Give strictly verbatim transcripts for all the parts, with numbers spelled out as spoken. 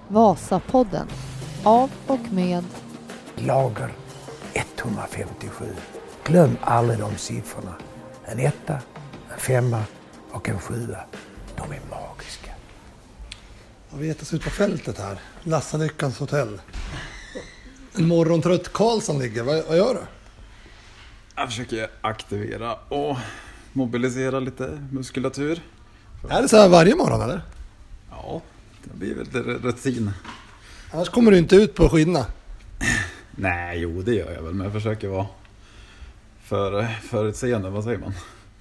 Vasapodden. Av och med Lager etthundrafemtiosju. Glöm aldrig de siffrorna. En etta, en femma och en sjua. De är magiska. Ja, vi äter ut på fältet här. Lassalyckans hotell. En morgontrött Karlsson ligger. Vad, vad gör du? Jag försöker aktivera och mobilisera lite muskulatur. Är det så här varje morgon eller? Ja, det blir väl lite rutin. Annars kommer du inte ut på skidorna. Nej, jo det gör jag väl. Men jag försöker vara för, förutseende, vad säger man?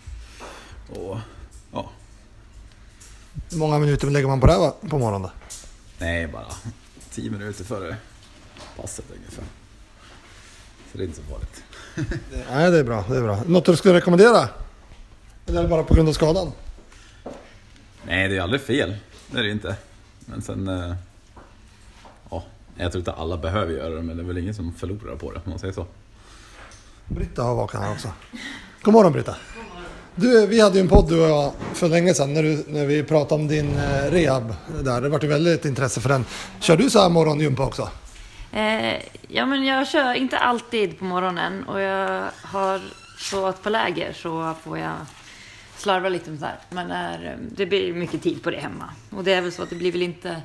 Och ja. Hur många minuter lägger man på det här på morgonen? Nej, bara tio minuter före passet ungefär. Så det är inte så farligt. Nej, det är bra, det är bra. Något du skulle rekommendera? Eller är det bara på grund av skadan? Nej, det är aldrig fel. Det är det inte. Men sen eh, ja, jag tror inte alla behöver göra det, men det är väl ingen som förlorar på det, om man säger så. Britta har vakat här också. God morgon Britta. Du, vi hade ju en podd du och jag för länge sedan när, du, när vi pratade om din eh, rehab där. Det var ju väldigt intresse för den. Kör du så här morgongympa också? Eh, ja, men jag kör inte alltid på morgonen, och jag har så att på läger så får jag slarva lite med det här. Men är, det blir mycket tid på det hemma. Och det är väl så att det blir väl inte...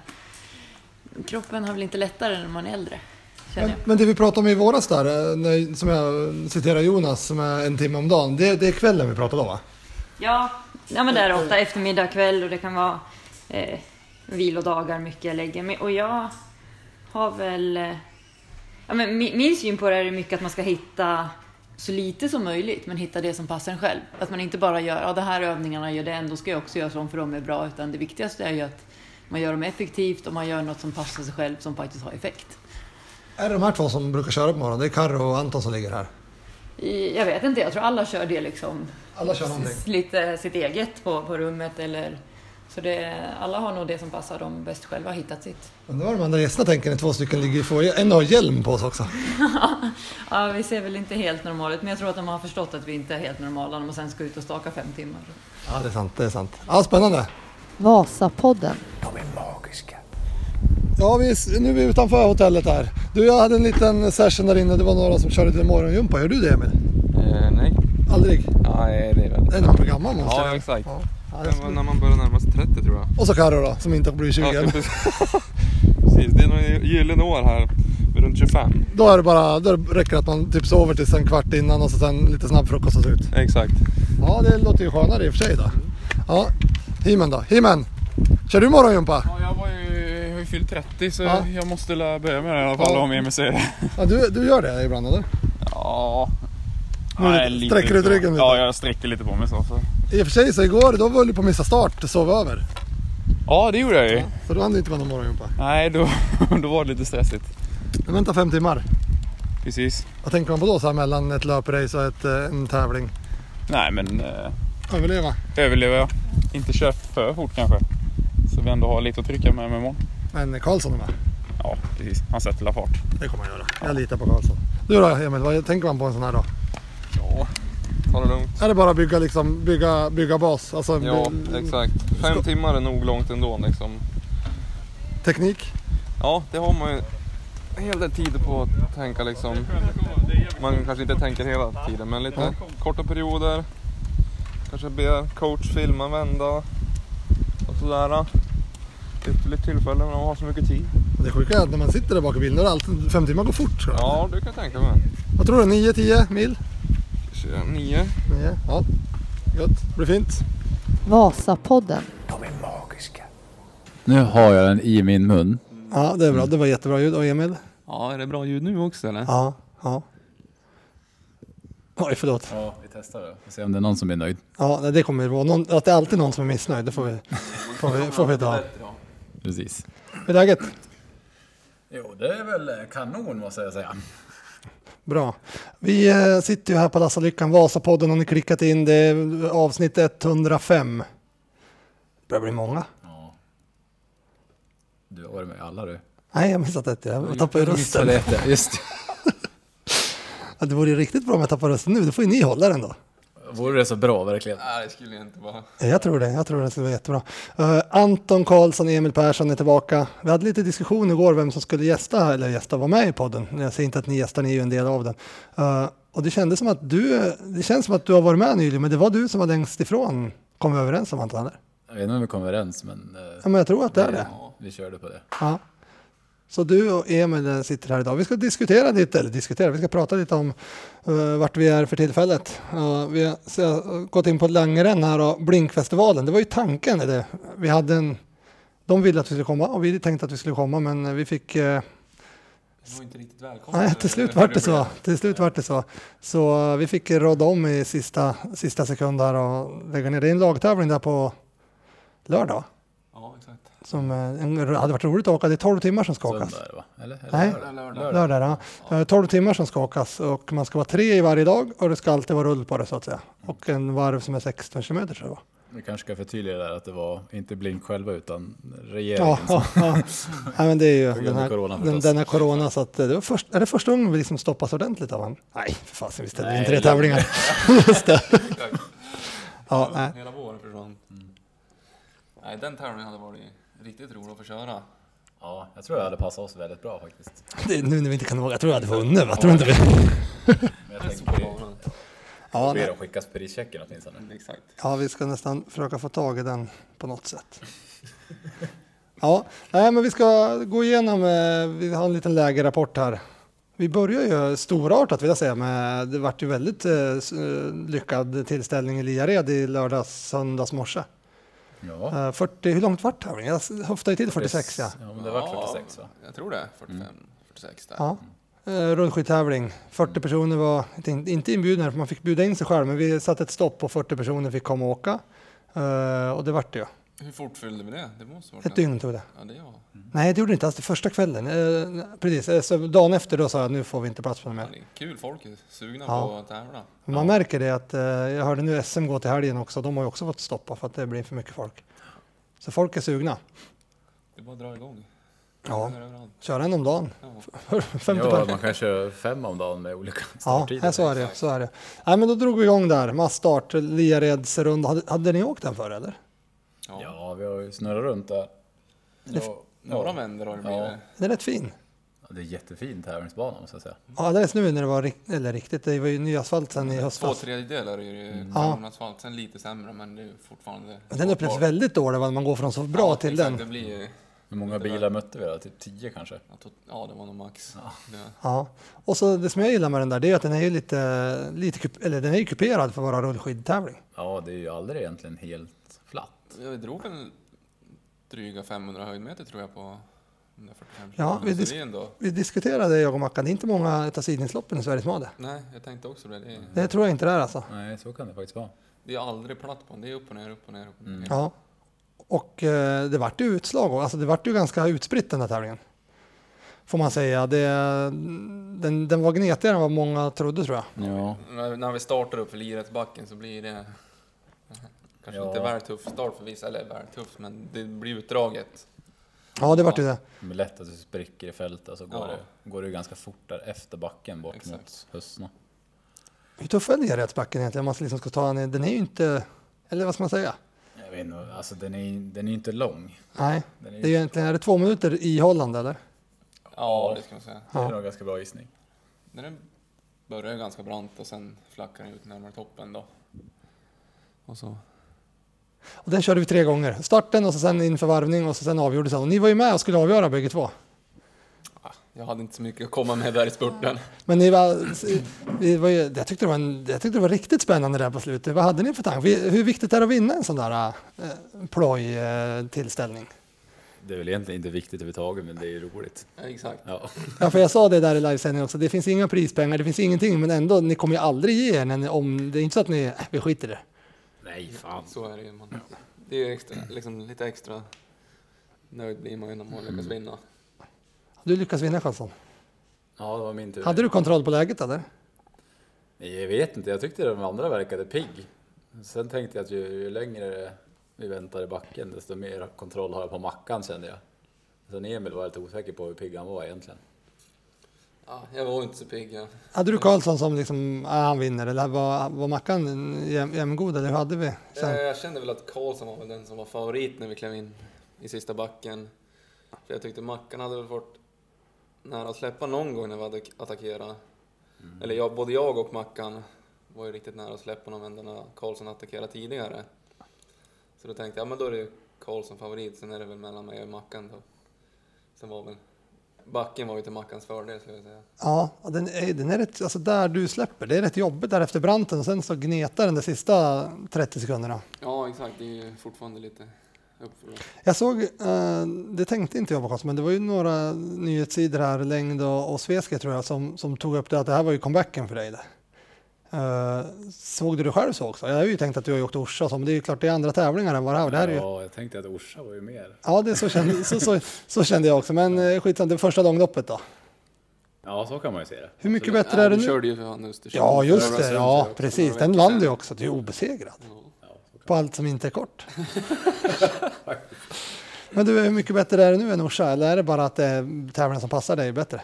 Kroppen har väl inte lättare när man är äldre. Men, men det vi pratade om i våras där, när, som jag citerar Jonas, som är en timme om dagen. Det, det är kvällen vi pratade om, va? Ja, ja men det är ofta eftermiddag, kväll, och det kan vara eh, vilodagar mycket jag lägger mig. Och jag har väl... Eh, ja, men min, min syn på det är mycket att man ska hitta så lite som möjligt, men hitta det som passar en själv. Att man inte bara gör, ja de här övningarna gör det, ändå ska jag också göra som för dem är bra, utan det viktigaste är ju att man gör dem effektivt och man gör något som passar sig själv, som faktiskt har effekt. Är det de här två som brukar köra på morgonen? Det är Karro och Anton som ligger här. I, jag vet inte, jag tror alla kör det liksom. Alla kör någonting. Lite sitt eget på, på rummet eller... Så det, alla har nog det som passar dem bäst själva, hittat sitt. Men det var de andra gästerna, tänker ni, två stycken ligger i foajén. En har hjälm på sig också. Ja, vi ser väl inte helt normalt, men jag tror att de har förstått att vi inte är helt normala när man sen ska ut och staka fem timmar. Ja, det är sant, det är sant. Ja, spännande. Vasapodden. De är magiska. Ja, vi, nu är vi utanför hotellet här. Du, jag hade en liten session där inne. Det var några som körde lite morgongympa. Gör du det, Emil? Eh, nej. Aldrig? Nej, det är väl. Det är någon program man måste. Ja, exakt. Ja. Ja, Det var när man börjar närma sig trettio, tror jag. och så Karro då, som inte har blivit tjugo. Ja, precis. Precis, det är någon gyllene år här, runt tjugofem. Då är det bara, då räcker det att man typ sover tills en kvart innan och så sen lite snabb frukost och så ut. Exakt. Ja, det låter ju skönare i och för sig då. Ja, Himen då. Himen, kör du morgongympa? Ja, jag var ju, jag har ju fyllt trettio, så Ja. jag måste la börja med det i alla fall, Ja. om Emil säger det. Ja, du, du gör det ibland, eller? Ja. Nu Nej, lite sträcker ut så. ryggen lite. Ja, jag sträcker lite på mig så. så. I och för sig så igår, då var du på att missa start, sov över. Ja, det gjorde jag ju. Ja, så då hann det inte vara någon morgongympa. Nej, då, då var det lite stressigt. Du väntar fem timmar. Precis. Vad tänker man på då så här mellan ett löprace och ett, eh, en tävling? Nej, men eh, Överleva. överlever jag. Inte kör för fort kanske. Så vi ändå har lite att trycka med med imorgon. Men Karlsson är med. Ja, precis. Han sätter la fart. Det kommer han göra. Jag litar på Karlsson. Du då, Emil, vad tänker man på en sån här då? Ja, ta det lugnt. Är det bara bygga, liksom, bygga, bygga bas? Alltså, Ja, by- exakt. Fem timmar är nog långt ändå liksom. Teknik? Ja, det har man ju en hel del tid på att tänka liksom. Man kanske inte tänker hela tiden, men lite Ja. korta perioder. Kanske be coach filma, vända och sådär. Ytterligare tillfällen när man har så mycket tid. Det sjuka är att när man sitter där bak i bilen, då är det alltid fem timmar går fort. Tror jag. Ja, det kan jag tänka mig. Vad tror du? nio tio mil? Nio. nio, ja. Gött, det blir fint. Vasapodden. De är magiska. Nu har jag den i min mun. Ja, det är bra. Det var jättebra ljud. Och Emil? Ja, är det bra ljud nu också eller? Ja, ja. Oj, förlåt. Ja, vi testar det. Vi ser om det är någon som är nöjd. Ja, det kommer ju vara någon, att det är alltid någon som är missnöjd. Det får vi, får vi, får vi ta. Precis. Hur är läget? Jo, det är väl kanon, måste jag säga. Bra. Vi eh, sitter ju här på Lassalyckan, Vasapodden. Har ni klickat in det är avsnitt etthundrafem. Det börjar bli många. Ja. Du har varit med i alla du. Nej, jag missat ett. Jag tappar ju rösten. Just det. Ja, det vore ju riktigt bra om jag tappar rösten nu. Det får ju ni hålla den då. Vore det så bra verkligen? Nej, det skulle jag inte vara. Jag tror det, jag tror det skulle vara jättebra. Uh, Anton Karlsson, Emil Persson är tillbaka. Vi hade lite diskussion igår vem som skulle gästa, eller gästa vara med i podden. Jag säger inte att ni gästar, ni är ju en del av den. Uh, och det kändes som att du, det känns som att du har varit med nyligen, men det var du som var längst ifrån, kom vi överens om Anton, eller? Jag vet inte om vi kom överens, men... Uh, ja, men jag tror att det är det. Ja, vi körde på det. Ja. Så du och Emil sitter här idag. Vi ska diskutera lite, eller diskutera, vi ska prata lite om uh, vart vi är för tillfället. Uh, vi har så, gått in på Langerenn här och Blinkfestivalen. Det var ju tanken. Eller, vi hade en, de ville att vi skulle komma och vi tänkte att vi skulle komma, men vi fick... Uh, det var inte riktigt välkommen. Nej, till slut var det så. Till slut var det så. Så uh, vi fick råda om i sista, sista sekund här och lägga ner. Det är en lagtävling där på lördag. Ja, exakt. Som en, hade varit roligt att åka. Det är tolv timmar som ska åkas. Söndag är det, va? Eller? Eller Nej, lördag. lördag. lördag ja. tolv timmar som ska åkas och man ska vara tre i varje dag och det ska alltid vara rull på det så att säga. Och en varv som är sexton kilometer tror jag. Vi kanske ska förtydliga där att det var inte Blink själva utan regeringen. Ja, ja, ja. Nej, men det är ju den här, corona, den, denna corona så att det var först, är det första gången vi liksom stoppas ordentligt av han? Nej, för fasen vi ställde in tre tävlingar. Just det. Ja, nej. Hela våren försvann. Mm. Nej, den tävlingen hade varit riktigt rolig att få köra. Ja, jag tror jag hade passat oss väldigt bra faktiskt. Det är nu när vi inte kan åka. Jag tror jag hade vunnit, va? Tror inte vi? Men jag tänkte på det. Ja, det skickas prischecken åtminstone. Exakt. Ja, vi ska nästan försöka få tag i den på något sätt. Ja, nej, men vi ska gå igenom, vi har en liten lägerrapport här. Vi börjar ju storartat vill jag säga, med, det vart ju väldigt eh, lyckad tillställning i Liared i lördags, söndags morse. Ja. fyrtio, hur långt vart tävlingen? Jag höftar ju till fyrtiosex, ja. Ja, men det var fyrtiosex, va? Jag tror det, fyrtiofem, fyrtiosex där. Ja. Uh, rullskidtävling. fyrtio personer var inte, inte inbjudna, för man fick bjuda in sig själv, men vi satte ett stopp och fyrtio personer fick komma och åka. Uh, och det vart det ju. Hur fort fyllde vi det? Det måste vara ett dygn tog det. Ja, det var. Mm. Nej, det gjorde det inte alls. Det första kvällen. Uh, precis. Uh, så dagen efter då sa jag att nu får vi inte plats på det mer. Ja, det är kul, folk är sugna ja. på att tävla. Man ja. märker det att, uh, jag hörde nu S M gå till helgen också, de har ju också fått stoppa för att det blir för mycket folk. Så folk är sugna. Det är bara att dra igång. Ja, köra en om dagen. Ja, ja man kan köra fem om dagen med olika starttider. Ja, så är det. Så är det. Nej, men då drog vi igång där. Massstart, Liareds runda. Hade, hade ni åkt den förr eller? Ja, ja vi har ju snurrat runt där. Ja, några vändor har det blivit. Ja. Den är rätt fin. Ja, det är jättefin tävlingsbana måste jag säga. Ja, det är nu när det var rikt, eller riktigt. Det var ju ny asfalt sen i höstas. Två tredjedelar är ju mm. ja. asfalt, sen lite sämre, men det är fortfarande... Den upplevs väldigt dålig när man går från så bra ja, till exakt, den. Det blir... Hur många bilar mötte vi då? Typ tio kanske? Ja, det var nog max. Ja. Det... ja. Och så det som jag gillar med den där, det är att den är ju lite, lite eller den är ju kuperad för att vara rullskidtävling. Ja, det är ju aldrig egentligen helt flatt. Jag drog en dryga femhundra höjdmeter tror jag på fyrtiofem. Ja, vi, dis ändå... vi diskuterade jag och Mackan. Det är inte många av sidningsloppen i Sverige som har det. Nej, jag tänkte också det. Det, är... det tror jag inte det är alltså. Nej, så kan det faktiskt vara. Det är aldrig platt på den. Det är upp och ner, upp och ner, upp och ner. Mm. Ja. Och eh, det vart ju utslag. Alltså det vart ju ganska utspritt den här tävlingen. Får man säga. Det, den, den var gnetigare än vad många trodde tror jag. Ja. När, när vi startar upp för Liaredsbacken så blir det kanske ja. inte väldigt tuff start för vissa, eller väldigt tufft, men det blir utdraget. Ja, det vart ju det. Det är lätt att du spricker i fältet och så går, ja. det, går det ganska fort där efter backen bort Exakt. mot Hössna. Hur tuff är Liaredsbacken egentligen? Man liksom ska ta en, den är ju inte, eller vad ska man säga? Jag vet inte, alltså den är, den är inte lång. Nej, den är, det är egentligen, är det två minuter i Holland eller? Ja, det ska man säga. Det är ja. nog ganska bra gissning. Den börjar ganska brant och sen flackar den ut närmare toppen då. Och så. Och den körde vi tre gånger. Starten och så sen inför varvning och så sen avgjorde sen. Och ni var ju med och skulle avgöra bägge två. Jag hade inte så mycket att komma med där i spurten. Men ni var, vi var ju, jag, tyckte det var en, jag tyckte det var riktigt spännande där på slutet. Vad hade ni för tanke? Hur viktigt är det att vinna en sån där äh, ploj-tillställning? Det är väl egentligen inte viktigt överhuvudtaget, men det är ju roligt. Ja, exakt. Ja. ja, för jag sa det där i livesändningen också. Det finns inga prispengar, det finns ingenting, men ändå, ni kommer ju aldrig ge en om det är inte så att ni, äh, vi skiter det. Nej, fan. Så är det ju. Man. Det är extra, liksom lite extra nöjd blir man ju när man lyckas vinna. Du lyckas vinna, Karlsson. Ja, det var min tur. Hade du kontroll på läget eller? Jag vet inte, jag tyckte de andra verkade pigg. Sen tänkte jag att ju, ju längre vi väntar i backen, desto mer kontroll har jag på Mackan, kände jag. Sen Emil var lite osäker på hur pigg han var egentligen. Ja, jag var inte så pigg. Ja. Hade du Karlsson som liksom, ja, han vinner, eller var, var Mackan jäm, jämngod, eller hur hade vi? Sen? Jag kände väl att Karlsson var väl den som var favorit när vi klev in i sista backen. För jag tyckte Mackan hade väl fått nära att släppa någon gång när vi hade attackerat. Mm. Eller jag, både jag och Mackan var ju riktigt nära att släppa någon vända när Karlsson attackerade tidigare. Så då tänkte jag, ja men då är det ju Karlsson favorit, sen är det väl mellan mig och Mackan då. Sen var väl, backen var ju till Mackans fördel, skulle jag säga. Ja, den är, den är rätt, alltså där du släpper, det är rätt jobbigt där efter branten och sen så gnetar den de sista trettio sekunderna. Ja, exakt, det är ju fortfarande lite uppför. Jag såg, eh, det tänkte inte jag på, men det var ju några nyhetssidor här, Längd och, och Sveske tror jag, som, som tog upp det att det här var ju comebacken för dig. Det. Uh, såg du det själv så också? Jag har ju tänkt att du har gjort Orsa, men det är ju klart det är andra tävlingar än vad det här. Det här är ju... Ja, jag tänkte att Orsa var ju mer. Ja, det så, kände, så, så, så kände jag också, men uh, skitsamt, det första långloppet då. Ja, så kan man ju se det. Hur mycket Absolut. bättre är det du nu? körde ju för han Östersund. Ja, just det. Ja, också, precis. Den vann du också. Du är obesegrad. Ja. På allt som inte är kort. Men du, hur mycket bättre är det nu än Orsa? Eller är det bara att det är tävlingar som passar dig bättre?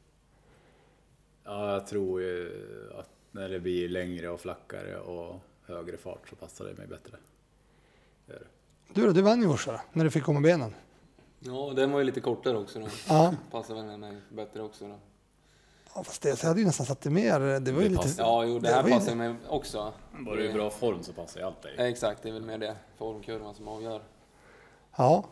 Ja, jag tror ju att när det blir längre och flackare och högre fart så passar det mig bättre. Det är det. Du då, du vann ju Orsa då, när du fick komma benen. Ja, den var ju lite kortare också då. Ja. Passar väl med mig bättre också då. Ja, fast det, så jag hade ju nästan satt det mer. Det var ju Det lite... passar. Ja, jo, det Det här var ju- passar mig också. Var du i bra form så passar ju allt dig. Ja, exakt, det är väl mer det formkurvan som avgör. Ja.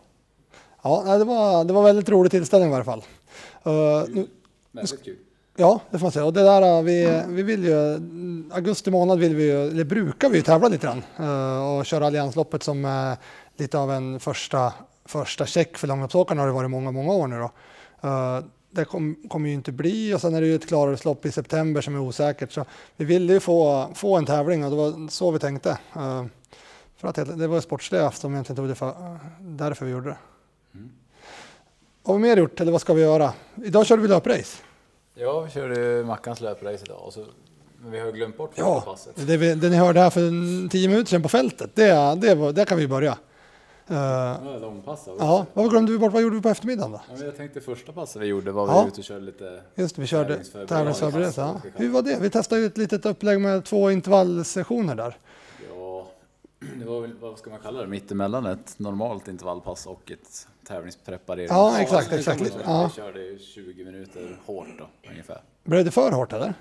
Ja, nej, det var, det var väldigt rolig tillställning i varje fall. Uh, nu, Väldigt kul. ja, det får man säga. Och det där, vi, vi vill ju, augusti månad vill vi ju, eller brukar vi ju tävla lite grann. Uh, och köra Alliansloppet som uh, lite av en första, första check för långloppsåkarna har det varit många, många år nu då. Uh, det kommer kom ju inte bli, och sen är det ju ett klarhetslopp i september som är osäkert. Så vi ville ju få, få en tävling och det var så vi tänkte. Uh, för att det var sportsliga som egentligen tog det för, uh, därför vi gjorde det. Mm. Vad har vi mer gjort, eller vad ska vi göra? Idag körde vi löprace. Ja, vi körde Mackans löprace idag och så, men vi har glömt bort första Ja, passet. det, vi, det ni hörde här för en tio minuter sedan på fältet, det, det, var, där kan vi börja. Uh, Ja, långpass också. ja, vad glömde vi bort? Vad gjorde vi på eftermiddagen då? Ja, men jag tänkte första passet vi gjorde var vi Ja. ute och körde lite. Just det, vi körde Tävlingsförberedelse. tävlingsförberedelse. Ja. Vad ska vi kalla Hur var det? Vi testade ju ett litet upplägg med två intervallsessioner där. Ja, det var väl, vad ska man kalla det, mittemellan ett normalt intervallpass och ett tävlingspreparering. Ja, exakt, så det exakt. kan man säga. Ja. Vi körde ju tjugo minuter hårt då, ungefär. Blev det för hårt eller?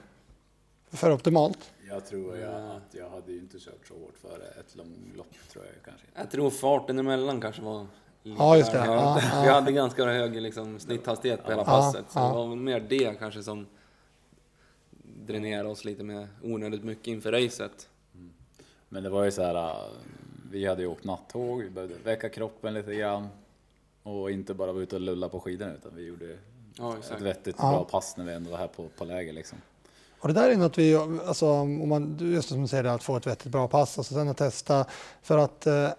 För optimalt? Jag tror jag att jag hade ju inte kört så hårt för ett långlopp, tror jag kanske inte. Jag tror farten emellan kanske var lite Ja, just det. hög. Ja, ja. Vi hade ganska hög liksom, snitthastighet på hela Ja, passet. Så ja. det var väl mer det kanske som dränerade oss lite med onödigt mycket inför racet. Men det var ju så här, äh, vi hade ju åkt nattåg, vi behövde väcka kroppen lite grann. Och inte bara vara ute och lulla på skidorna, utan vi gjorde Ja, exakt. ett vettigt Ja. bra pass när vi ändå var här på, på läger liksom. Och det där är något vi, alltså om man, just som du säger, att få ett vettigt bra pass och så sen att testa för att, eh,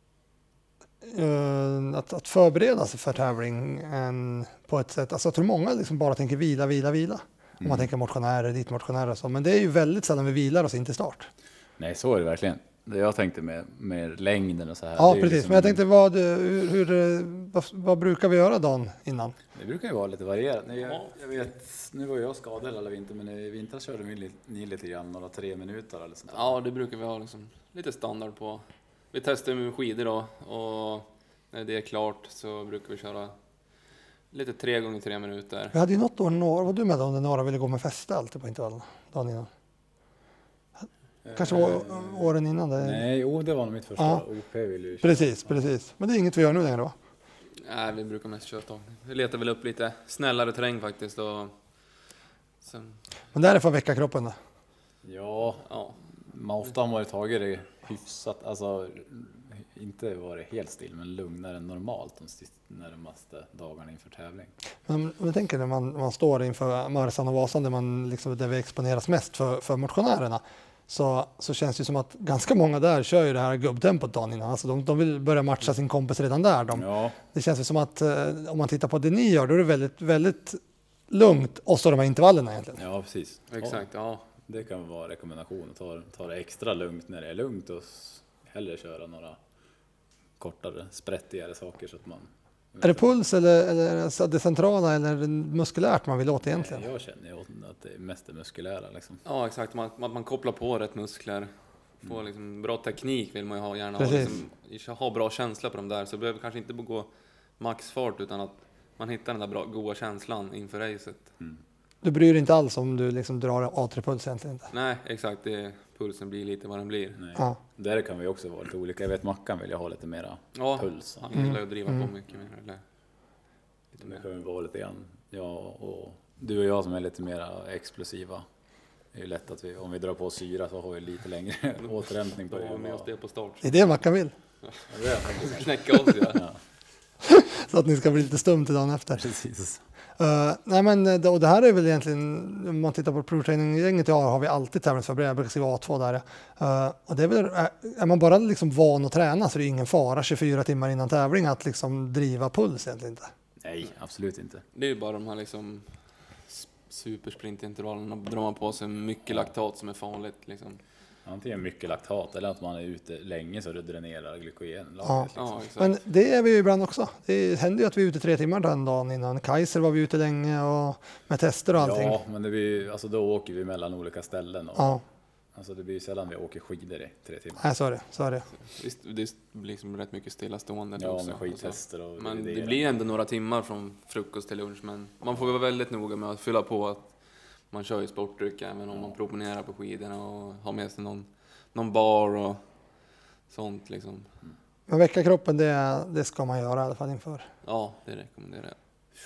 eh, att, att förbereda sig för tävlingen på ett sätt. Alltså jag tror många liksom bara tänker vila, vila, vila. Om man tänker motionärer, dit motionärer och så. Men det är ju väldigt sällan vi vilar oss in till start. Nej, så är det verkligen. Det jag tänkte med, med längden och så här. Ja, det är ju precis. liksom- Men jag tänkte, vad, hur, hur, vad, vad brukar vi göra dagen innan? Det brukar ju vara lite varierat. Nej, jag, jag vet, nu var jag skadad hela vintern, men i vintras körde vi li- ni lite grann, några tre minuter eller sånt där. Ja, det brukar vi ha liksom, lite standard på. Vi testar med skidor då, och när det är klart så brukar vi köra lite tre gånger tre minuter. Vi hade ju något år, några, var du med då, när några ville gå med fäste alltid på intervall dagen innan? Kanske var åren innan det. Nej, jo, det var nog mitt första. Ja. O P ville ju köra. Precis, precis. Men det är inget vi gör nu längre va? Nej, vi brukar mest köra tag. Vi letar väl upp lite snällare terräng faktiskt. Och sen, Men det här är för att väcka kroppen då? Ja, ja. man ofta har man ju tagit det hyfsat, alltså inte varit helt still, men lugnare än normalt de sista närmaste dagarna inför tävling. Men om du tänker när man, man står inför Marsan och Vasan där, man liksom, där vi exponeras mest för, för motionärerna, så, så känns det som att ganska många där kör ju det här gubbtempot dagen innan. Alltså de, de vill börja matcha sin kompis redan där. De, Ja, Det känns ju som att eh, om man tittar på det ni gör, då är det väldigt, väldigt lugnt och så de här intervallerna egentligen. ja precis. Exakt, ja. Ja, det kan vara rekommendation att ta, ta det extra lugnt när det är lugnt och s- hellre köra några kortare, sprättigare saker så att man Är det puls eller, eller det centrala eller muskulärt man vill åt egentligen? Jag känner ju att det är mest det muskulära liksom. Ja, exakt. Man, man, man kopplar på rätt muskler. Får liksom bra teknik vill man ju ha, gärna ha, liksom, ha bra känsla på dem där. Så det behöver kanske inte gå maxfart utan att man hittar den där bra, goda känslan inför racet. Mm. Du bryr dig inte alls om du liksom drar A tre-puls egentligen inte? Nej, exakt. Det, pulsen blir lite vad den blir. Nej. Ja. Där kan vi också vara lite olika. Jag vet Mackan vill jag ha lite mera ja, puls. Han gillar ju att driva Mm. på mycket mer. Eller lite Det mer. kan vi vara lite grann. Ja, och du och jag som är lite mera explosiva. Det är ju lätt att vi, om vi drar på syra så har vi lite längre återhämtning på Då det. har vi med oss det på start. Det är det Mackan vill. Det är faktiskt. Knäcka oss ja. Ja, Så att ni ska bli lite stum till dagen efter. precis. Uh, nej men det, och det här är väl egentligen, om man tittar på pro-training-gänget jag har, har vi alltid tävlingsförberedare, jag brukar skriva A två där. Uh, och det är väl, är, är man bara liksom van att träna så är det ingen fara tjugofyra timmar innan tävling att liksom driva puls egentligen inte. Nej, absolut inte. Det är ju bara de här liksom supersprintintervallerna. Drar man på sig mycket laktat som är farligt liksom. Antingen mycket laktat eller att man är ute länge så det dränerar glykogen. Ja. Liksom. Ja, exakt. Men det är vi ju ibland också. Det händer ju att vi är ute tre timmar den dagen innan. Kaiser var vi ute länge och med tester och allting. Ja, men det blir, alltså då åker vi mellan olika ställen. Och, Ja. Alltså det blir sällan vi åker skidor i tre timmar. Nej, så är det. Så är det. Visst, det blir liksom rätt mycket stillastående Ja, också. med skidtester och Men idéer. det blir ändå några timmar från frukost till lunch. Men man får vara väldigt noga med att fylla på att man kör ju sportdryck även om man proponerar på skidorna och har med sig någon, någon bar och sånt liksom. Men väcka kroppen, det, det ska man göra i alla fall inför. Ja, det rekommenderar jag.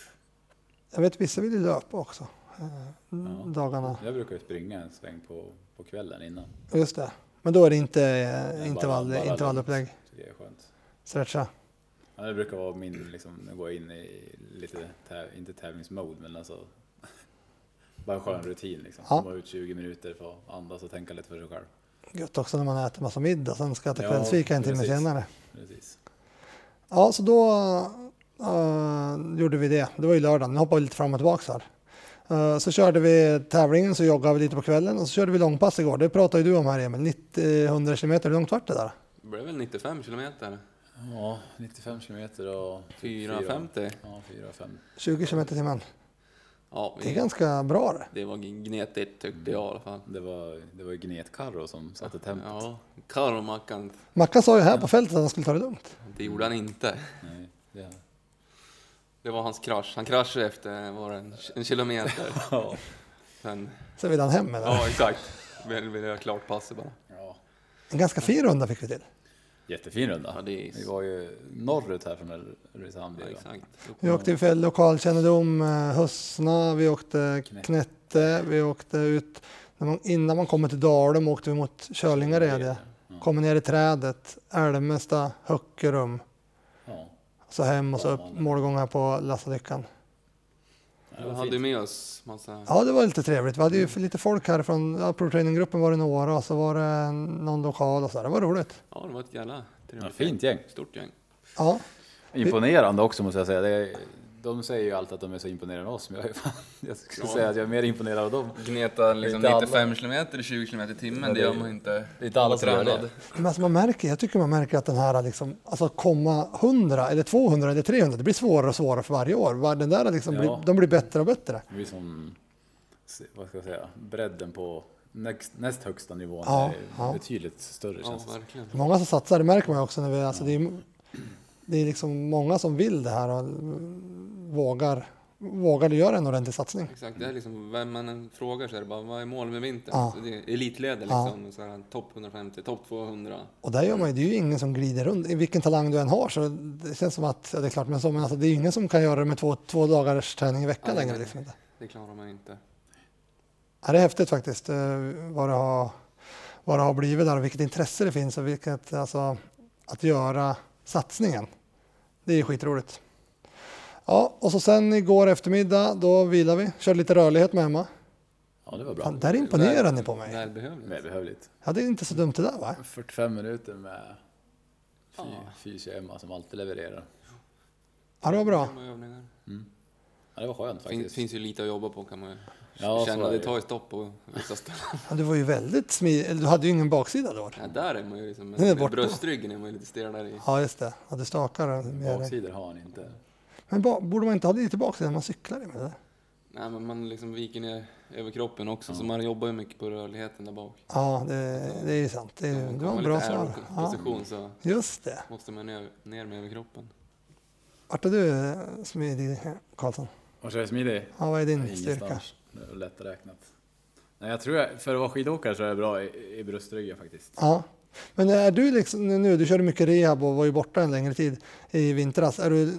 Jag vet vissa vill ju löpa också. Eh, Ja. Dagarna. Jag brukar ju springa en sväng på, på kvällen innan. Just det. Men då är det inte eh, bara- intervall, bara intervallupplägg. Så det är skönt. Stretcha. Ja, det brukar vara min, liksom, att gå in i lite, täv, inte tävlingsmode, men alltså bara en skön rutin liksom. Ja. Komma ut tjugo minuter för att andas och tänka lite för sig själv. Gött också när man äter massa middag, sen ska äta Ja, kvällsfika en timme precis. senare. Precis. Ja, så då uh, gjorde vi det. Det var ju lördagen, nu hoppar vi lite fram och tillbaka här. Uh, så körde vi tävlingen, så joggade vi lite på kvällen och så körde vi långpass igår. Det pratade ju du om här Emil, nittio hundra kilometer, hur långt vart det där? Det blev väl nittiofem kilometer? Ja, nittiofem kilometer och fyra femtio? Ja, fyra fem. tjugo kilometer i timmen. Ja, Det är ganska bra det. det var gnetigt tyckte jag i alla fall. Det var, det var ju Gnet-Karro som satte tempot. Ja, Karl och Mackan, Mackan sa ju här på fältet att han skulle ta det lugnt. det gjorde han inte. Nej, det, Det var hans krasch. Han kraschade efter var det en, en kilometer. ja. Sen, Så vill han hem eller? ja, exakt. Vill vill jag klart passet bara. Ja. En ganska fin runda fick vi till. Jättefin runda. Ja, det är- Vi var ju norrut här från Ulricehamn. Ja, exakt. Vi åkte för lokalkännedom, eh, Hössna, vi åkte Knätte, vi åkte ut, när man, innan man kommer till Dalum åkte vi mot Körlingared, kommer ner i trädet, Älmesta, Höckerum, Ja. så hem och så upp målgång här på Lassalyckan. Ja, det Vi var hade fint. med oss massa... Ja, det var lite trevligt. Vi hade ju lite folk här från ja, pro-traininggruppen var det några och så var det någon lokal och så där. Det var roligt. Ja, det var ett jävla Ja, trevligt fint gäng. Stort gäng. Ja, Imponerande också måste jag säga. Det är, de säger ju alltid att de är så imponerade av oss, men jag, är fan, jag skulle Ja. säga att jag är mer imponerad av dem. Gneta liksom Inte alla. nittiofem kilometer i tjugo kilometer i timmen, Ja, det det- gör man inte. det är inte alla som gör det. otränad. men alltså man märker, jag tycker man märker att den här liksom, alltså komma hundra eller tvåhundra eller trehundra, det blir svårare och svårare för varje år. Va- Den där liksom Ja. blir, de blir bättre och bättre. Det är som, vad ska jag säga, bredden på näst, näst högsta nivån Ja, är ja. betydligt större Ja, känns det. verkligen. Många som satsar, det märker man ju också när vi, alltså det är, det är liksom många som vill det här och vågar, vågar göra en ordentlig satsning. Exakt, det är liksom, vem man än frågar så är det bara, vad är målet med vintern? Ja. Så det är elitledare Ja. liksom, så här, topp hundrafemtio, topp tvåhundra. Och där gör man ju, det är ju ingen som glider runt, i vilken talang du än har så det känns som att, ja, det är klart men så, men alltså det är ju ingen som kan göra det med två, två dagars träning i veckan Ja, längre nej. liksom inte. Det klarar man inte. Ja, det är häftigt faktiskt eh, vad det har, vad det har blivit där och vilket intresse det finns och vilket, alltså, att göra satsningen. Det är skitroligt. Ja, och så sen igår eftermiddag, då vilar vi, körde lite rörlighet med Emma. Ja, det var bra. Fan, där imponerar ni på mig. Välbehövligt. Välbehövligt. Ja, det är inte så dumt det där va? fyrtiofem minuter med fy, Ja. fysio Emma som alltid levererar. Ja, det var bra. Övningar. Ja, det var skönt Finns, faktiskt. finns ju lite att jobba på kan man ju Ja, så känna. är Det det. tar ju stopp på vissa ställen. Ja, du var ju väldigt smidig, eller du hade ju ingen baksida då. Ja, där är man ju liksom, Den är med borta. bröstryggen är man ju lite stelare i. Ja, just det. Ja, du stakar mer. Baksidor har han inte. Men ba, borde man inte ha det tillbaka när man cyklar med det? Nej, men man liksom viker ner över kroppen också, ja. Så man jobbar ju mycket på rörligheten där bak. Ja, det, det är ju sant. Det, ja, det var en bra svar. Position, ja. Så just det. Måste man ner, ner med över kroppen. Vart är du smidig, Karlsson? Vart är jag smidig? Ja, vad är din Ingenstans. styrka? Det är lätt räknat. Nej, jag tror jag, för att vara skidåkare så är det bra i, i bröstryggen faktiskt. Ja. Men är du liksom, nu, du körde mycket rehab och var ju borta en längre tid i vintras. Är du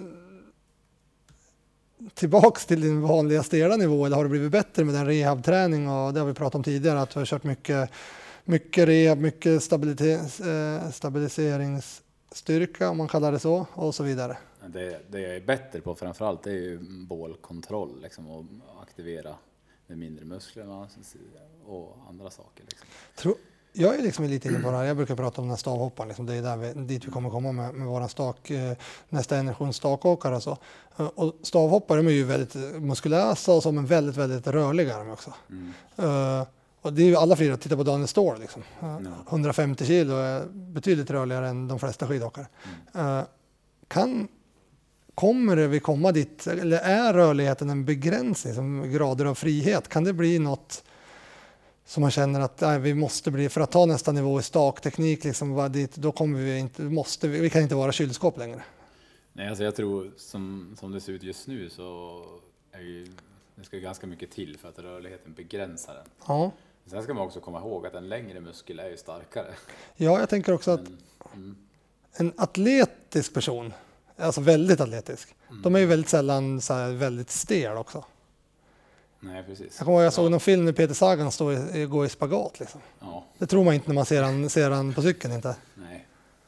tillbaks till din vanliga stela nivå eller har du blivit bättre med den rehabträning? Och det har vi pratat om tidigare, att du har kört mycket, mycket rehab, mycket stabilite- stabiliseringsstyrka om man kallar det så och så vidare. Det, det jag är bättre på framförallt är ju bålkontroll liksom, och aktivera de mindre musklerna och andra saker. Liksom. Tror, jag är liksom lite inne på det här. Jag brukar prata om den här stavhopparen. Liksom. Det är där vi, dit vi kommer komma med, med våran stak, eh, nästa generation stakåkare och så. Uh, och stavhoppare är ju väldigt muskulösa och så, men väldigt, väldigt rörliga de också. Mm. Uh, och det är ju alla fyra, titta på Daniel Ståhl liksom. Uh, no. hundrafemtio kilo är betydligt rörligare än de flesta skidåkare. Mm. Uh, kan Kommer det vi komma dit, eller är rörligheten en begränsning, som grader av frihet? Kan det bli något som man känner att nej, vi måste bli, för att ta nästa nivå i stakteknik, liksom, dit, då kommer vi inte, måste vi, vi kan inte vara kylskåp längre. Nej, alltså jag tror som, som det ser ut just nu så är ju, det ska ganska mycket till för att rörligheten begränsar den. Ja. Sen ska man också komma ihåg att en längre muskel är ju starkare. Ja, jag tänker också att Men, mm. en atletisk person, alltså väldigt atletisk. Mm. De är ju väldigt sällan så här väldigt stel också. Nej, precis. Jag kommer ihåg, jag såg ja. någon film när Peter Sagan står i, går i spagat liksom. Ja. Det tror man inte när man ser han, ser han på cykeln inte. Nej.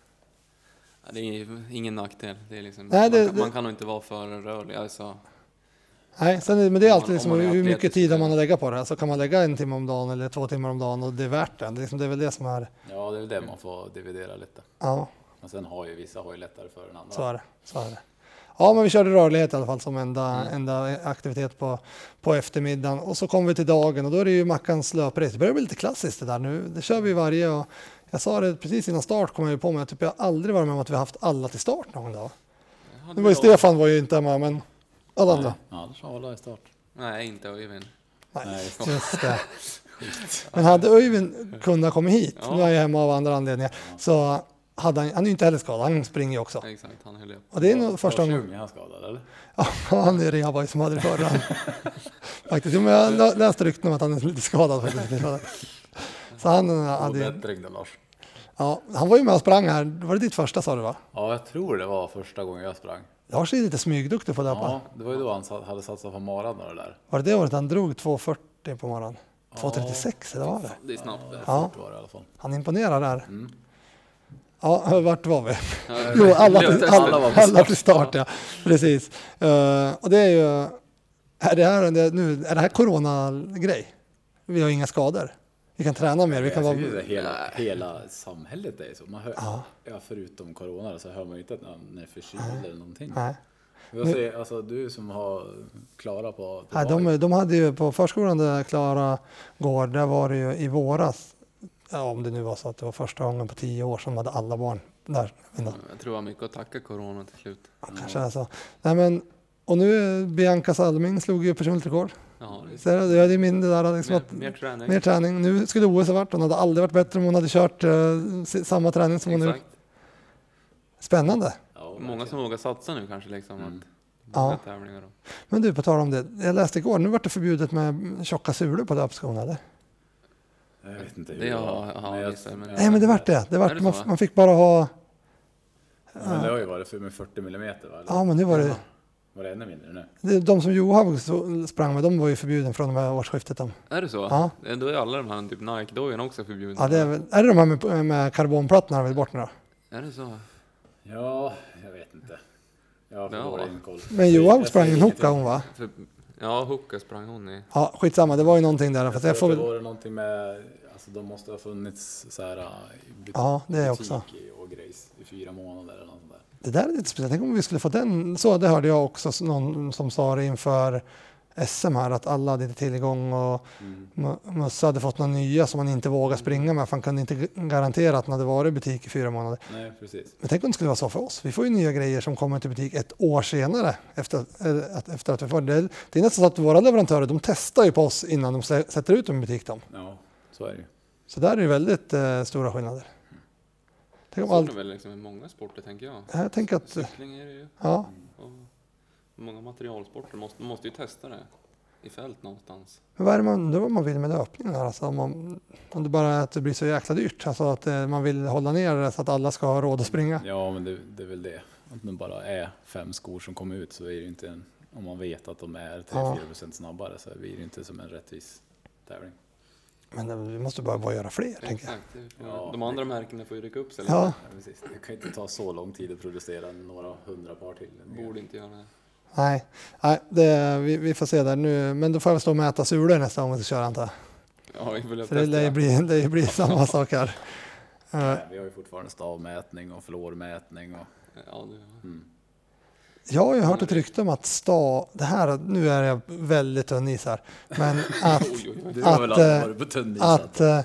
Ja, det är ingen nackdel. Det är liksom, Nej, det, man, kan, det, man kan nog inte vara för rörlig. Alltså. Nej, sen, men det är alltid liksom, hur mycket tid har man att lägga på det här. Så kan man lägga en timme om dagen eller två timmar om dagen och det är värt det. Det är, liksom, det är väl det som är... Ja, det är väl det man får dividera lite. Ja. Men sen har ju vissa har ju lättare för den andra. Så är det. Så är det. Ja, men vi körde rörlighet i alla fall som enda, mm. enda aktivitet på, på eftermiddagen. Och så kom vi till dagen och då är det ju Mackans löprace. Det börjar bli lite klassiskt det där nu. Det kör vi varje och jag sa det precis innan start kom jag ju på mig att typ jag aldrig varit med om att vi har haft alla till start någon dag. Ja, det var ju Stefan var ju inte med, men alla andra. Ja, det var alla i start. Nej, inte Öyvind. Nej, Nej, just det. Men hade Öyvind kunnat komma hit, ja. Nu är jag hemma av andra anledningar, ja. Så hade han, han är ju inte heller skadad, han springer ju också. Exakt, han höll upp. Och det är nog första gången. Är han skadad eller? Ja, han är rehabboy som hade det förra. Faktiskt, men jag läste rykten om att han är lite skadad faktiskt. Så han hade bättring då, Lars. Ja, han var ju med och sprang här. Var det ditt första, sa du va? Ja, jag tror det var första gången jag sprang. Lars är lite smygduktig på löpa. Ja, det var ju då han hade satsat på maran och det där. Var det det året han drog två fyrtio på maran? två trettiosex, eller var det? Det är snabbt. Det. Ja, var det i alla fall. Han imponerar där. Mm. Ja, vart var vi? Ja, jo, alla till, alla, alla till start, ja. Precis. Uh, och det är ju... Är det här, det, nu, är det här corona-grej? Vi har inga skador. Vi kan träna mer. Vi kan vara... hela, hela samhället är så. Man hör, ja. Ja, förutom corona så hör man ju inte att någon är förkyld eller någonting. Nej. Jag säger, alltså, du som har Klara på... Nej, de, de hade ju på förskolan där Klara går, där var det ju i våras, ja, om det nu var så att det var första gången på tio år som hade alla barn där. Jag tror det var mycket att tacka corona till slut. Ja, kanske är så. Nej, men, och nu Bianca Salming slog ju personligt rekord. Ja, det är, så det, det är min det där liksom mer, att, mer, träning. mer träning. Nu skulle O S ha varit, hon hade aldrig varit bättre om hon hade kört uh, samma träning som hon nu. Spännande. Ja, många som vågar satsa nu kanske liksom mm. att ja. Tävlingar då. Men du, på tal om det, jag läste igår, nu var det förbjudet med tjocka sulor på löpskorna, eller? Jag vet inte hur det det var. var. Ja, Nej, jag, vissa, men nej, men det vart det. det, vart, det man, man fick bara ha... Ja, men det har ju varit för med fyrtio millimeter, va? Ja, men nu var det... Var det ännu mindre nu? De som Johaug sprang med, de var ju förbjuden från de här årsskiftet. De. Är det så? Ja. Då är alla de här typ Nike-dojen också förbjudna. Ja, det är, väl, är det de här med, med karbonplattorna väl bort nu då? Är det så? Ja, jag vet inte. Jag får ja. in koll. Men Johaug sprang en Hoka hon, va? För, ja, Hoka sprang hon i. Ja, skitsamma. Det var ju någonting där. Jag för jag får... det var det någonting med... Alltså, de måste ha funnits så här i butik, ja, det är också. och grejs i fyra månader eller något där. Det där är lite speciellt. Tänk om vi skulle få den. Så det hörde jag också någon som sa det inför S M här, att alla hade inte tillgång och Mm. Musse hade fått några nya som man inte vågade springa med, för han kunde inte garantera att han hade varit i butik i fyra månader. Nej, precis. Men tänk om det skulle vara så för oss. Vi får ju nya grejer som kommer till butik ett år senare efter att, efter att vi får det. Det är nästan så att våra leverantörer, de testar ju på oss innan de sä- sätter ut dem i butik. Dem. Ja, så är det ju. Så där är det väldigt eh, stora skillnader. Tänk om Så är allt, det väl liksom i många sporter, tänker jag. jag tänker att, Cykling är det ju. ja, Och många materialsporter måste, måste ju testa det i fält någonstans. men vad är det man, det är vad man vill med löpningen här? Alltså om, man, om det bara är att det blir så jäkla dyrt, alltså att eh, man vill hålla ner det så att alla ska ha råd att springa. Ja, men det, det är väl det. Att det bara är fem skor som kommer ut så är det ju inte en, om man vet att de är tre till fyra procent snabbare så blir det inte som en rättvis tävling. Men eh, vi måste bara, bara göra fler, tänker jag. Exakt. det får- Ja, De andra märkena får ju rycka upp sig Ja. lite. Ja, precis. Det kan inte ta så lång tid att producera några hundra par till. Borde inte göra det. Nej, nej det, vi, vi får se där nu. Men då får jag stå och mäta sulor nästa gång vi ska köra, antar jag. Ja, vi vill För det lär ju bli, det lär ju bli samma sak här. Eh, Nej, vi har ju fortfarande stavmätning och fluormätning. Och, Ja, det, mm. Jag har ju hört ett rykte om att stav, det här, nu är jag väldigt tunn is här, men att, oj, oj, oj. Du har väl att, aldrig eh, varit på tunn is, att eh,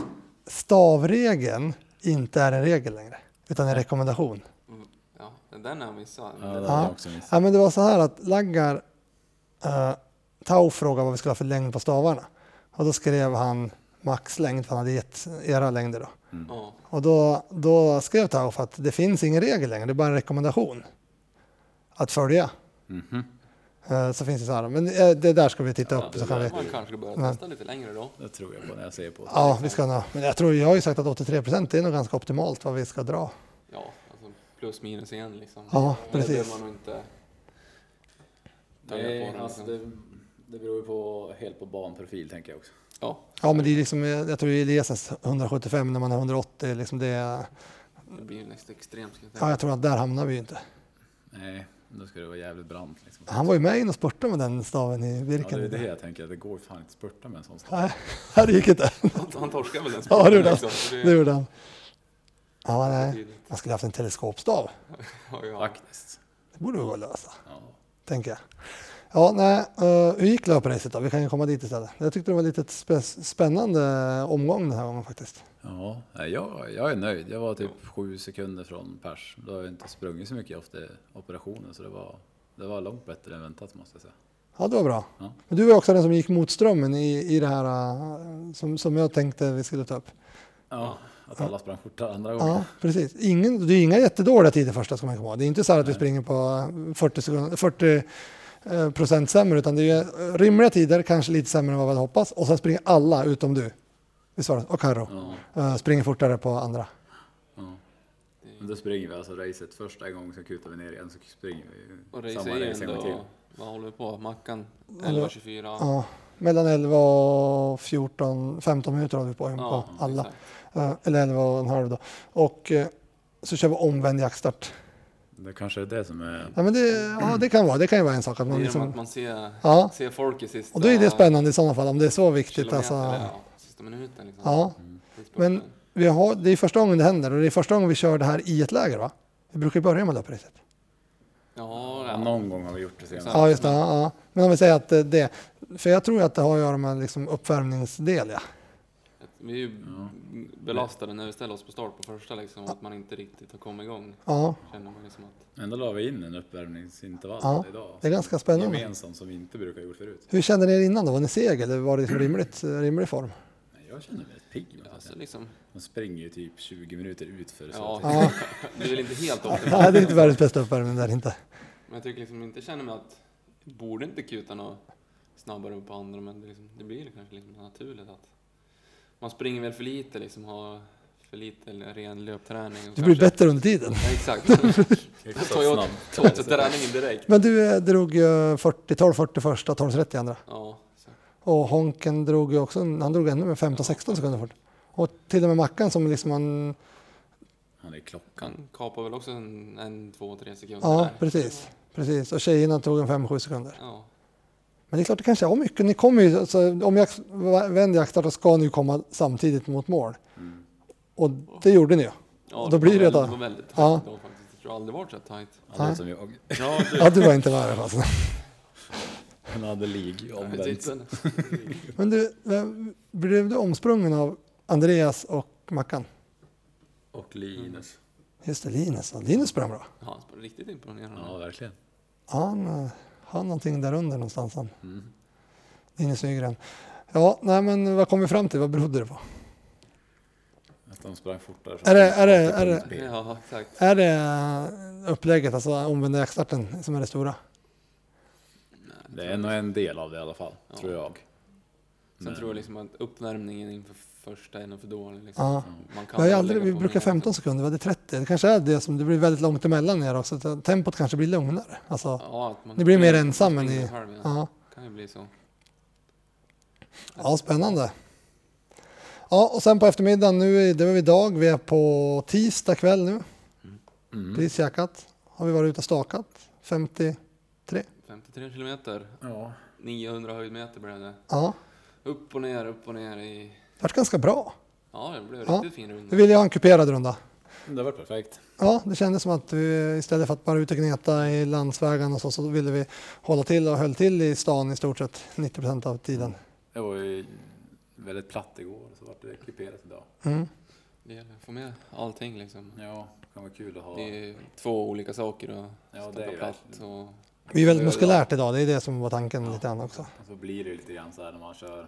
stavregeln inte är en regel längre, utan en rekommendation. Ja, den har jag missat. Ja, Det- det Ja. har jag också missat. Ja, men det var så här att Laggar, uh, Tau frågade vad vi skulle ha för längd på stavarna. Och då skrev han maxlängd, för han hade gett era längder då. Ja, Och då, då skrev Tau för att det finns ingen regel längre, det är bara en rekommendation att följa. Mhm. Eh, så finns det så här, men eh, det där ska vi titta upp. Så kan vi, man kanske ska börja Men- testa lite längre då. Det tror jag på när jag ser på det. ja, vi ska nå. Men jag tror, jag har ju sagt att åttiotre procent är nog ganska optimalt vad vi ska dra. Ja, alltså plus minus igen liksom. Ja, Det precis. behöver man nog inte tagga Nej, på den, alltså liksom. det, det beror ju på, helt på banprofil tänker jag också. Ja, Ja, men det är liksom, eh, jag tror Eliassens hundrasjuttiofem när man är hundraåttio, liksom det är, det blir ju nästan extremt. Ska jag ja, säga. jag tror att där hamnar vi ju inte. Nej, då ska det vara jävligt brant liksom. Han var ju med in och spurtade med den staven i Ja, Birken. det är det jag tänker, det går fan inte att spurta med en sån stav. Nej, här gick inte. Han, han torskar väl den Ja, det gjorde han. liksom, så Det gjorde han. Ja, nej. tydligt. Man skulle haft en teleskopstav. Ja, ja. Faktiskt. Det borde gå att lösa, Ja. tänker jag. Ja, nej. Uh, hur gick löpracet då? Vi kan ju komma dit istället. Jag tyckte det var lite ett spä- spännande omgång den här gången faktiskt. Ja, nej, jag, jag är nöjd. Jag var typ sju sekunder från pers. Då har jag inte sprungit så mycket efter operationen så det var, det var långt bättre än väntat måste jag säga. Ja, det var bra. Ja. Men du var också den som gick mot strömmen i, i det här uh, som, som jag tänkte vi skulle ta upp. Ja, att alla sprang fortare andra gången. Ja, precis. Ingen, det är inga jättedåliga tider första ska man komma ihåg. Det är inte så här att vi springer på fyrtio, sekunder, fyrtio eh, procent sämre, utan det är rimliga tider, kanske lite sämre än vad vi hade hoppats. Och sen springer alla utom du. Visst var det? Och Karo. Ja, Eh, springer fortare på andra. ja. Men då springer vi alltså racet första gången så kutar vi ner igen så springer vi Och race samma race igen en gång till. då. Vad håller vi på? Mackan elva tjugofyra. Ja, mellan elva och fjorton, femton minuter har vi på, på alla. exakt. Eh, eller elva och en halv då. Och eh, så kör vi omvänd jaktstart. Det kanske är det som är... Ja, men det, ja, det kan vara. Det kan ju vara en sak. Att Det man är liksom... att liksom, man ser, ja, ser folk i sista och då är det spännande i sådana fall om det är så viktigt. kilometer, Alltså, eller, ja, sista minuten liksom. ja, I spurten. men vi har, det är första gången det händer och det är första gången vi kör det här i ett läger, va? Vi brukar ju börja med löpracet. Ja, Ja, ja. någon gång har vi gjort det senare. Ja, just det. Ja, ja. Men om vi säger att eh, det, för jag tror att det har att göra med liksom uppvärmningsdel, ja. Vi är ju belastade när vi ställer oss på start på första liksom, att man inte riktigt har kommit igång. Ja, Känner man liksom att... Ändå la vi in en uppvärmningsintervall Ja, idag. det är ganska spännande. Gemensamt som vi inte brukar ha gjort förut. hur kände ni er innan då? Var ni seg eller var det liksom rimligt, rimlig form? Nej, jag känner mig rätt pigg. Alltså, liksom, Man springer ju typ tjugo minuter utför. Så ja, att- Ja. det är väl inte helt optimalt. Nej, det är inte världens bästa uppvärmning där inte. Men jag tycker liksom inte, känner mig att jag borde inte kuta något snabbare upp på andra, men det, liksom, det blir kanske liksom naturligt att man springer väl för lite, liksom har för lite ren löpträning. Och Du blir kanske- bättre under tiden. Ja, exakt. Jag Då tar jag åt, tar åt sig träningen direkt. Men du eh, drog ju fyrtio, tolv fyrtio första, tolv trettio andra. Ja, så. Och Honken drog ju också, han drog ännu med femton sexton sekunder fort. Och till och med Mackan som liksom man, Han är klockan. Kan kapa väl också en, en två, tre sekunder. ja där. precis. Precis, och tjejerna tog en fem sju sekunder. Ja. Men det är klart det kanske är mycket, ni kommer ju, alltså, om jag vänder jaktstarten ska ni ju komma samtidigt mot mål. Mm. Och det gjorde ni ju. Ja, Då blir det väldigt, då. det var väldigt tajt Ja. då faktiskt. Jag tror aldrig varit så här tajt. Alldeles som jag. Ja, du, Ja, du var inte med alltså. Han hade lig omvänt. Men du, blev du omsprungen av Andreas och Mackan? Och Linus. Just det, Linus. Linus sprang bra. Ja, han sprang riktigt imponerande. Ja, verkligen. Han har någonting där under någonstans. Han. Mm. Linus Nygren. Ja, nej men vad kom vi fram till? Vad berodde det på? Att de sprang fortare. Är det, är det, är det, Ja, exakt. är det upplägget, alltså omvända jaktstarten som är det stora? Det är nog en del av det i alla fall, Ja. tror jag. Sen Men- tror jag liksom att uppvärmningen inför första är nog för dålig. Liksom. Ja. Man Jag har ju väl aldrig, lägga vi på brukar mer. femton sekunder, vi hade trettio. Det kanske är det som, det blir väldigt långt emellan er också. Så tempot kanske blir lugnare. Alltså, Ja, att man ni blir mer springer- ensam än springer i... själv, ja. Ja. Kan ju bli så. Ja, spännande. Ja, och sen på eftermiddagen nu, är- det var idag, vi är på tisdag kväll nu. Mm. Precis käkat. Har vi varit ute och stakat. femtiotre. femtiotre kilometer, Ja. niohundra höjdmeter blev det. Ja, Upp och ner, upp och ner i... det var ganska bra. Ja, det blev Ja. riktigt fin runda. Vi ville ju ha en kuperad runda. Det var perfekt. Ja, det kändes som att vi istället för att bara ut och gneta i landsvägarna och så, så ville vi hålla till och höll till i stan i stort sett nittio procent av tiden. Det var ju väldigt platt igår, så vart det kuperat idag. Mm. Det gäller att få med allting liksom. Ja, det kan vara kul att ha. Det är två olika saker att Ja, stoppa det är platt verkligen. och... Vi är väldigt muskulärt idag, det är det som var tanken lite grann också. Och så blir det ju lite grann så här när man kör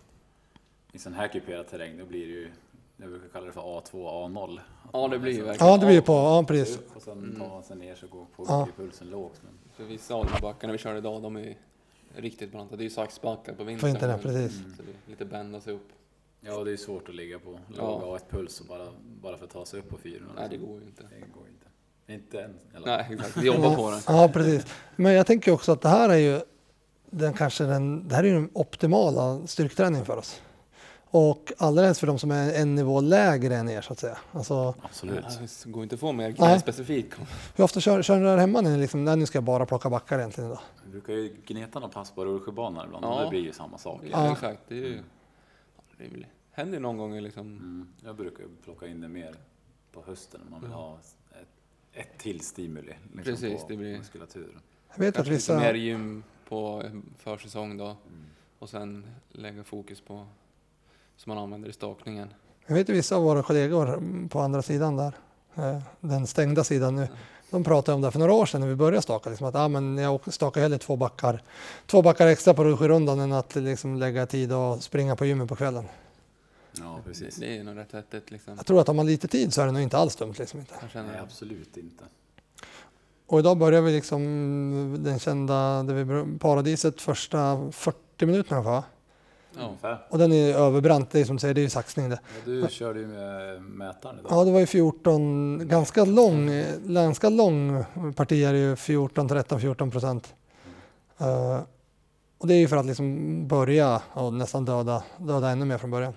i sån här kuperad terräng, då blir det ju, jag brukar kalla det för A två, A noll. Att Ja, man det blir ju liksom verkligen. Ja, det blir på, ja precis. upp och sen tar man sig ner så går på Ja. pulsen lågt. Men För vissa av de här backarna vi kör idag, de är ju riktigt branta. Det är ju saxbackar på vintern. På vintern, ja, precis. Så det är lite bända sig upp. ja, det är svårt att ligga på låg Ja. A ett-puls och bara, bara för att ta sig upp på fyrorna. Nej, det går ju inte. Det går inte. Inte än. Eller? Nej, exakt. Vi jobbar på det. Ja, precis. Men jag tänker också att det här är ju den kanske den, det här är ju den optimala styrketräningen för oss. Och alldeles för de som är en nivå lägre än er så att säga. Alltså, Absolut. Ja, det går inte att få mer Nej. specifikt. hur ofta kör, kör ni där hemma när ni liksom, nej, nu ska jag bara plocka backar egentligen idag? Vi brukar ju gneta någon pass på rullskidbanan ibland, Ja. och det blir ju samma sak. Ja, Ja. exakt. Det är ju... Det är väl- händer ju någon gång liksom... Mm. Jag brukar ju plocka in det mer på hösten om man vill ha ett, ett till stimuli liksom, Precis, på det blir- muskulaturen. Jag vet att Kanske lite vissa, mer gym på försäsong då. Och sen lägga fokus på... Som man använder i stakningen. jag vet att vissa av våra kollegor på andra sidan där, eh, den stängda sidan nu, de pratade om det för några år sedan när vi började staka. Liksom att, ah, men jag åker- stakar hellre två backar, två backar extra på rullskidrundan än att liksom, lägga tid och springa på gymmet på kvällen. Ja, precis. Det är nog rätt vettigt liksom. Jag tror att om man har lite tid så är det nog inte alls dumt. Liksom inte. Jag känner Nej, det. absolut inte. Och idag börjar vi liksom den kända det vi, paradiset första fyrtio minuterna va? Ja. Ungefär. Och den är överbrant, det är som du säger, det är ju saxning det. Ja, du körde ju med mätaren idag. Ja, det var ju fjorton, ganska lång, ganska lång parti är det ju fjorton, tretton, fjorton procent. Uh, och det är ju för att liksom börja och nästan döda, döda ännu mer från början.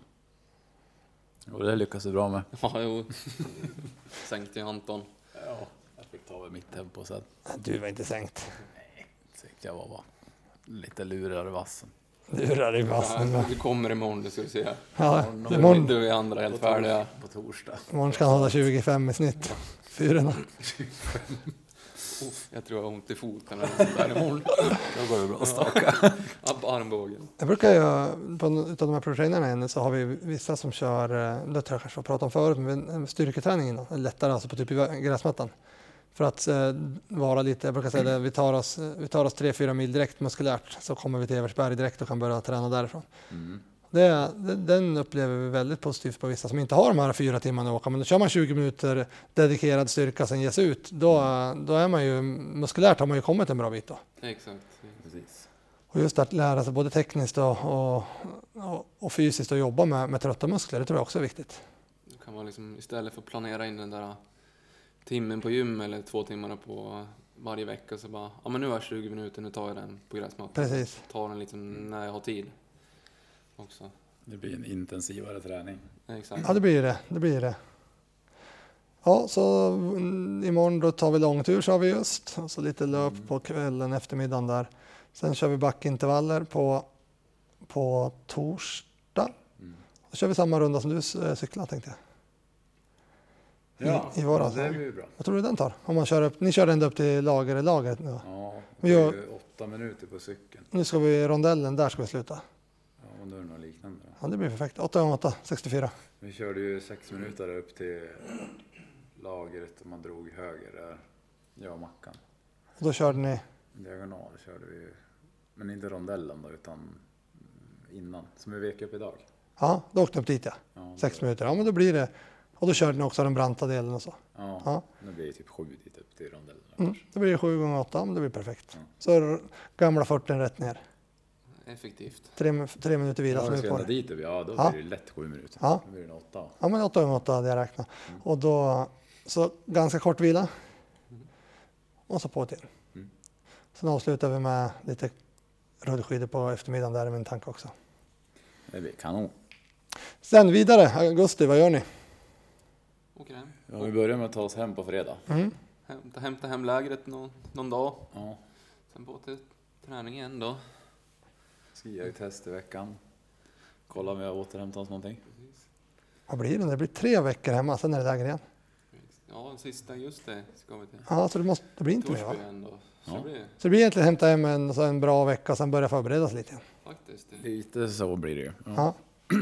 Och det lyckas du bra med. Ja, jo. Sänkte ju Anton. Ja, jag fick ta över mitt tempo sen. Du var inte sänkt. Tyckte jag var bara lite lurigare vassen. Lurar i vassen. Ja, vi kommer imorgon, det ska du se. Ja, Du imorgon, du är andra helt färdiga. På torsdag. imorgon ska han hålla tjugofem i snitt. Fyrorna. Jag tror jag har ont i foten eller sånt där imorgon. Då går det bra att staka. Ja, på armbågen. Jag brukar ju, på en- utav de här pro-trainerna inne så har vi vissa som kör, eh, det tror jag kanske jag pratade om förut, men en styrketräning innan, eller lättare alltså på typ i gräsmattan. För att eh, vara lite, jag brukar säga det, vi tar oss, vi tar oss tre fyra mil direkt muskulärt så kommer vi till Evertsberg direkt och kan börja träna därifrån. Mm. Det, det, den upplever vi väldigt positivt på vissa som inte har de här fyra timmarna att åka. Men då kör man tjugo minuter dedikerad styrka sen ges ut. Då, då är man ju muskulärt har man ju kommit en bra bit då. Exakt. Precis. Och just att lära sig både tekniskt och, och, och, och fysiskt att jobba med, med trötta muskler, det tror jag också är viktigt. Det kan vara liksom, istället för att planera in den där timmen på gym eller två timmarna på varje vecka så bara, ja men nu har jag tjugo minuter, nu tar jag den på gräsmattan. Precis. Tar den liksom när jag har tid. Också. Det blir en intensivare träning. Exakt. Ja, det blir det. Det blir det. Ja, så mm, imorgon då tar vi långtur så har vi just. Och så lite löp på kvällen, eftermiddagen där. Sen kör vi backintervaller på, på torsdag. Mm. Då kör vi samma runda som du eh, cyklar tänkte jag. Ja, I våras. det blir ju bra. Vad tror du den tar? Om man kör upp, ni kör ända upp till lager, lagret nu va? Ja, Vi det är gör- ju åtta minuter på cykeln. Nu ska vi rondellen, där ska vi sluta. Ja, och nu är det något liknande. Då. Ja, det blir perfekt. åtta gånger åtta, sextiofyra. Vi körde ju sex minuter upp till lagret och man drog höger där. Jag och Mackan. Och då körde ni? Diagonal körde vi, men inte rondellen då, utan innan. Som vi vek upp idag. Ja, då åkte ni upp dit ja. Ja, Sex minuter, ja men då blir det. Och då körde ni också den branta delen och så. Ja, ja. Nu blir det typ sju dit upp till rondellen. Mm, då blir det sju gånger åtta, men det blir perfekt. Ja. Så är det gamla fyrtio rätt ner. Effektivt. Tre, tre minuter vila Ja, som vi är ska på ända det. dit upp, ja då Ja. blir det lätt sju minuter. Ja. Då blir det en åtta. Ja men åtta gånger åtta hade jag räknat. Mm. Och då, så ganska kort vila. Och så på till. Mm. Sen avslutar vi med lite rullskidor på eftermiddagen där i min tanke också. Det blir kanon. Sen vidare, augusti, vad gör ni? Åker hem. Ja, vi börjar med att ta oss hem på fredag. Mm. Hämta, hämta hem lägret någon, någon dag. Ja. Sen på till träning igen då. Ska göra ett test i veckan. Kolla om vi har återhämtat oss någonting. Vad blir det? Det blir tre veckor hemma, sen är det läger igen. Ja, sista augusti ska vi till. Ja, så det, måste, det blir inte mer va? Torsby igen då. Så Ja. det blir Så det blir egentligen hämta hem en, så en bra vecka och sen börja förbereda sig lite igen. faktiskt det. Lite så blir det ju. Ja. Ja.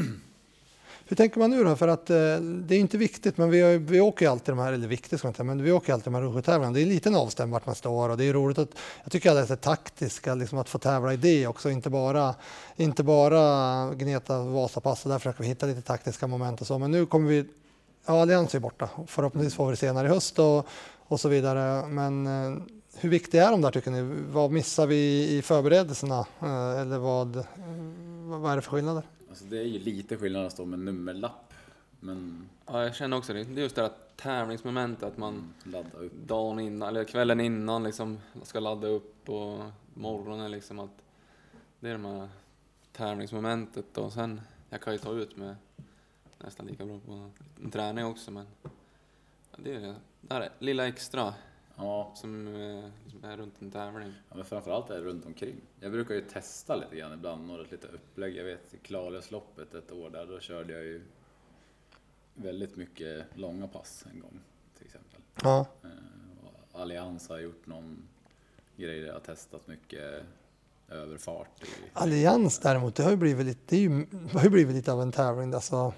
Hur tänker man nu då? För att eh, det är inte viktigt, men vi, vi åker ju alltid de här, eller viktigt ska jag inte, men vi åker alltid de här rullskidtävlingarna. Det är en liten avstämd vart man står och det är roligt att, jag tycker att det är taktiska, liksom att få tävla i det också, inte bara, inte bara gneta Vasapass och där försöker vi hitta lite taktiska moment och så, men nu kommer vi, ja Allians är borta, förhoppningsvis får vi det senare i höst och, och så vidare, men eh, hur viktiga är de där tycker ni? Vad missar vi i förberedelserna eh, eller vad, eh, vad är det för skillnader? Alltså det är ju lite skillnad att stå med nummerlapp. Men Ja, jag känner också det. Det är just det här tävlingsmomentet att man mm, ladda upp. dagen innan, eller kvällen innan liksom ska ladda upp och morgonen liksom att det är de här tävlingsmomentet och sen jag kan ju ta ut med nästan lika bra på en träning också men det är det här lilla extra Ja, som eh, liksom är runt en tävling. ja, men framförallt är det runt omkring. Jag brukar ju testa lite grann ibland, något lite upplägg. Jag vet i Klarlösloppet ett år där, då körde jag ju väldigt mycket långa pass en gång till exempel. Ja. Eh, och Allians har gjort någon grej där jag har testat mycket överfart. I, Allians däremot, det har ju blivit lite, det är ju, det har ju blivit lite av en tävling. Alltså,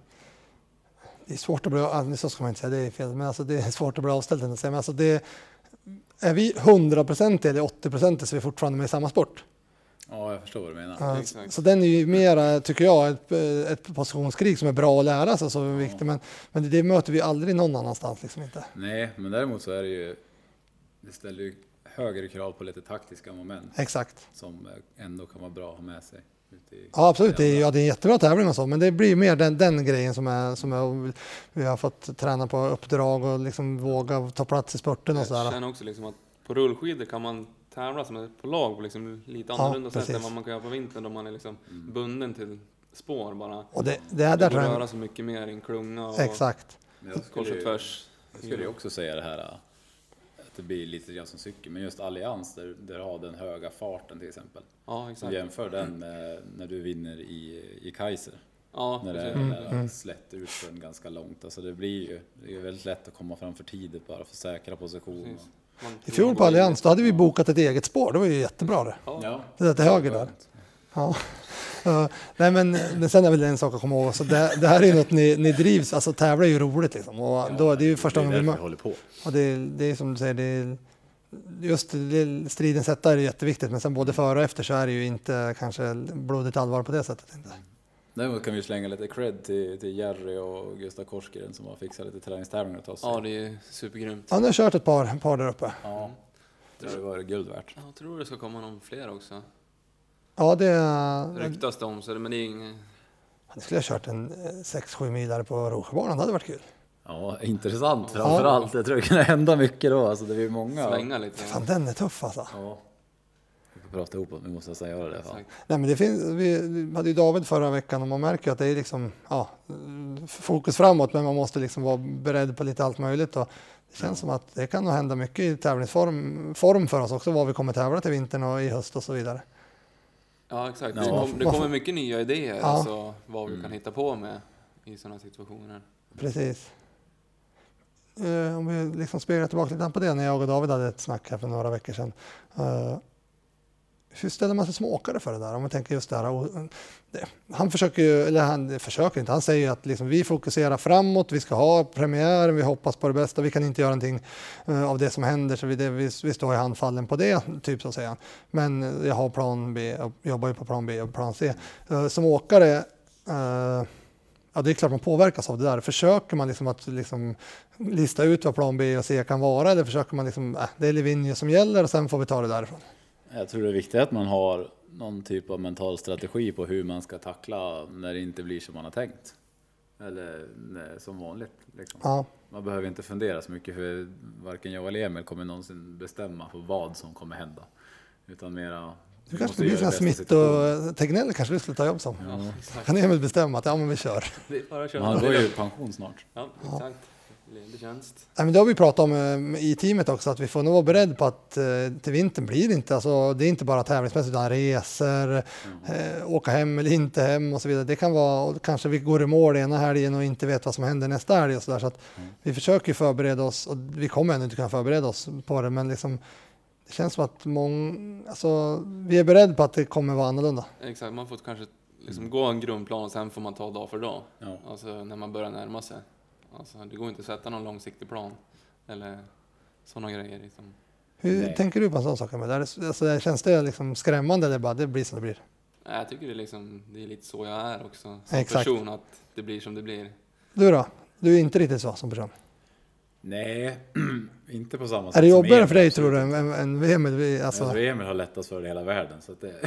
det är svårt att bli, alltså, så ska man inte säga, det är fel, men alltså, det är svårt att bli avställd. Men alltså, det, är vi hundra procent eller åttio procent så är vi fortfarande med i samma sport. ja, jag förstår vad du menar. Ja, Exakt. så den är ju mera, tycker jag, ett, ett positionskrig som är bra att lära sig, så är viktigt, men, men det, det möter vi aldrig någon annanstans. Liksom inte. Nej, men däremot så är det ju, det ställer ju högre krav på lite taktiska moment Exakt. som ändå kan vara bra att ha med sig. Ute i Ja, absolut. Det är, ja, det är en jättebra tävling och så, men det blir mer den, den grejen som är, som är, vi har fått träna på uppdrag och liksom våga ta plats i spurten och Jag sådär. känner också liksom att på rullskidor kan man tävla som ett på lag på liksom lite Ja, annorlunda sätt precis. än vad man kan göra på vintern då man är liksom bunden till spår bara. Och det, det är Det där går tror att jag, röra så mycket mer i en klunga och exakt. Men jag kors skulle, och ju, tvärs. jag skulle ju också säga det här att det blir lite grann som cykel, men just Allians där, där har den höga farten till exempel. Ja, Så exakt. jämför den med när du vinner i, i Kaiser. Ja, När det är, precis. när det är slätt ut för ganska långt. Alltså det blir ju, det är väldigt lätt att komma fram för tidigt bara för att säkra position. Precis. Man I tror fjol man på går Allians, in- då hade vi bokat ett eget spår. Det var ju jättebra det. Ja. Ja, Det där till höger där. Ja. Uh, nej men, men sen är väl en sak att komma ihåg. Så det, det här är ju något ni, ni drivs, alltså tävla är ju roligt liksom. Och då, det är ju första det är gången vi därför mö- vi håller på. Och det, det är som du säger, det är, just det, striden sätta är jätteviktigt, men sen både före och efter så är det ju inte kanske blodigt allvar på det sättet. Inte. Däremot kan vi slänga lite cred till, till Jerry och Gustav Korsgren som har fixat lite träningstävlingar åt oss. Ja, det är supergrymt. Ja, ni har kört ett par, par där uppe. Ja, det har varit guld värt. Jag tror det ska komma någon fler också. Ja, det, Ryktas det om, så det, men det är inget... jag skulle ha kört en sex sju milare på Rosjöbanan, det hade varit kul. Ja, intressant framförallt. Jag tror det kan hända mycket då. Alltså det är många. Svänga lite. Fan, den är tuff alltså. Ja. Vi får prata ihop oss, vi måste nästan göra det. Fan. Exakt. Nej, men det finns, vi hade ju David förra veckan och man märker att det är liksom, ja, fokus framåt, men man måste liksom vara beredd på lite allt möjligt. Och det känns Ja. som att det kan nog hända mycket i tävlingsform form för oss också, vad vi kommer tävla till vintern och i höst och så vidare. Ja, exakt. Ja. Det, kom, det kommer mycket nya idéer, Ja. alltså vad vi Mm. kan hitta på med i sådana situationer. Precis. Eh, om vi liksom speglar tillbaka lite på det, när jag och David hade ett snack här för några veckor sedan. Eh, hur ställer man sig som åkare för det där? Om man tänker just det här. Och det, han försöker ju, eller han försöker inte, han säger ju att liksom, vi fokuserar framåt, vi ska ha premiären, vi hoppas på det bästa, vi kan inte göra någonting uh, av det som händer, så vi, det, vi, vi står i handfallen på det, typ så säger han. Men jag har plan B, jag jobbar ju på plan B och plan C. Uh, som åkare, uh, ja, det är klart man påverkas av det där. Försöker man liksom att liksom lista ut vad plan B och C kan vara, eller försöker man liksom, äh, det är Livigno som gäller och sen får vi ta det därifrån? Jag tror det är viktigt att man har någon typ av mental strategi på hur man ska tackla när det inte blir som man har tänkt. Eller nej, som vanligt. Liksom. Ja. Man behöver inte fundera så mycket, för varken jag eller Emil kommer någonsin bestämma på vad som kommer hända. Utan mera... Du kanske blir sån Smith och Tegnell kanske vi skulle ta jobb som. Ja, kan Emil bestämma att ja, men vi kör. Vi bara kör. Han går ju i pension snart. Ja, exakt. Det känns. Nej, men det har vi pratat om eh, i teamet också, att vi får nog vara beredda på att eh, till vintern blir det inte, alltså, det är inte bara tävlingsmässigt utan resor, mm. eh, åka hem eller inte hem och så vidare. Det kan vara, och kanske vi går i mål ena helgen och inte vet vad som händer nästa helg och så där, så att mm. vi försöker förbereda oss, och vi kommer ännu inte kunna förbereda oss på det, men liksom det känns som att mång, alltså, vi är beredda på att det kommer vara annorlunda. Exakt, man får kanske liksom gå en grundplan och sen får man ta dag för dag. Ja. Alltså när man börjar närma sig. Alltså, det går inte att sätta någon långsiktig plan eller sådana grejer. Liksom. Hur Nej. tänker du på en sån sak? Alltså, känns det liksom skrämmande eller bara det blir som det blir? Jag tycker det är, liksom, det är lite så jag är också som Exakt. person, att det blir som det blir. Du då? Du är inte riktigt så som person? Nej, inte på samma sätt. Är det som jobbigare Emil, för dig absolut. tror du än, än Emil? Alltså... Jag tror Emil har lättast för det hela världen. Så att det...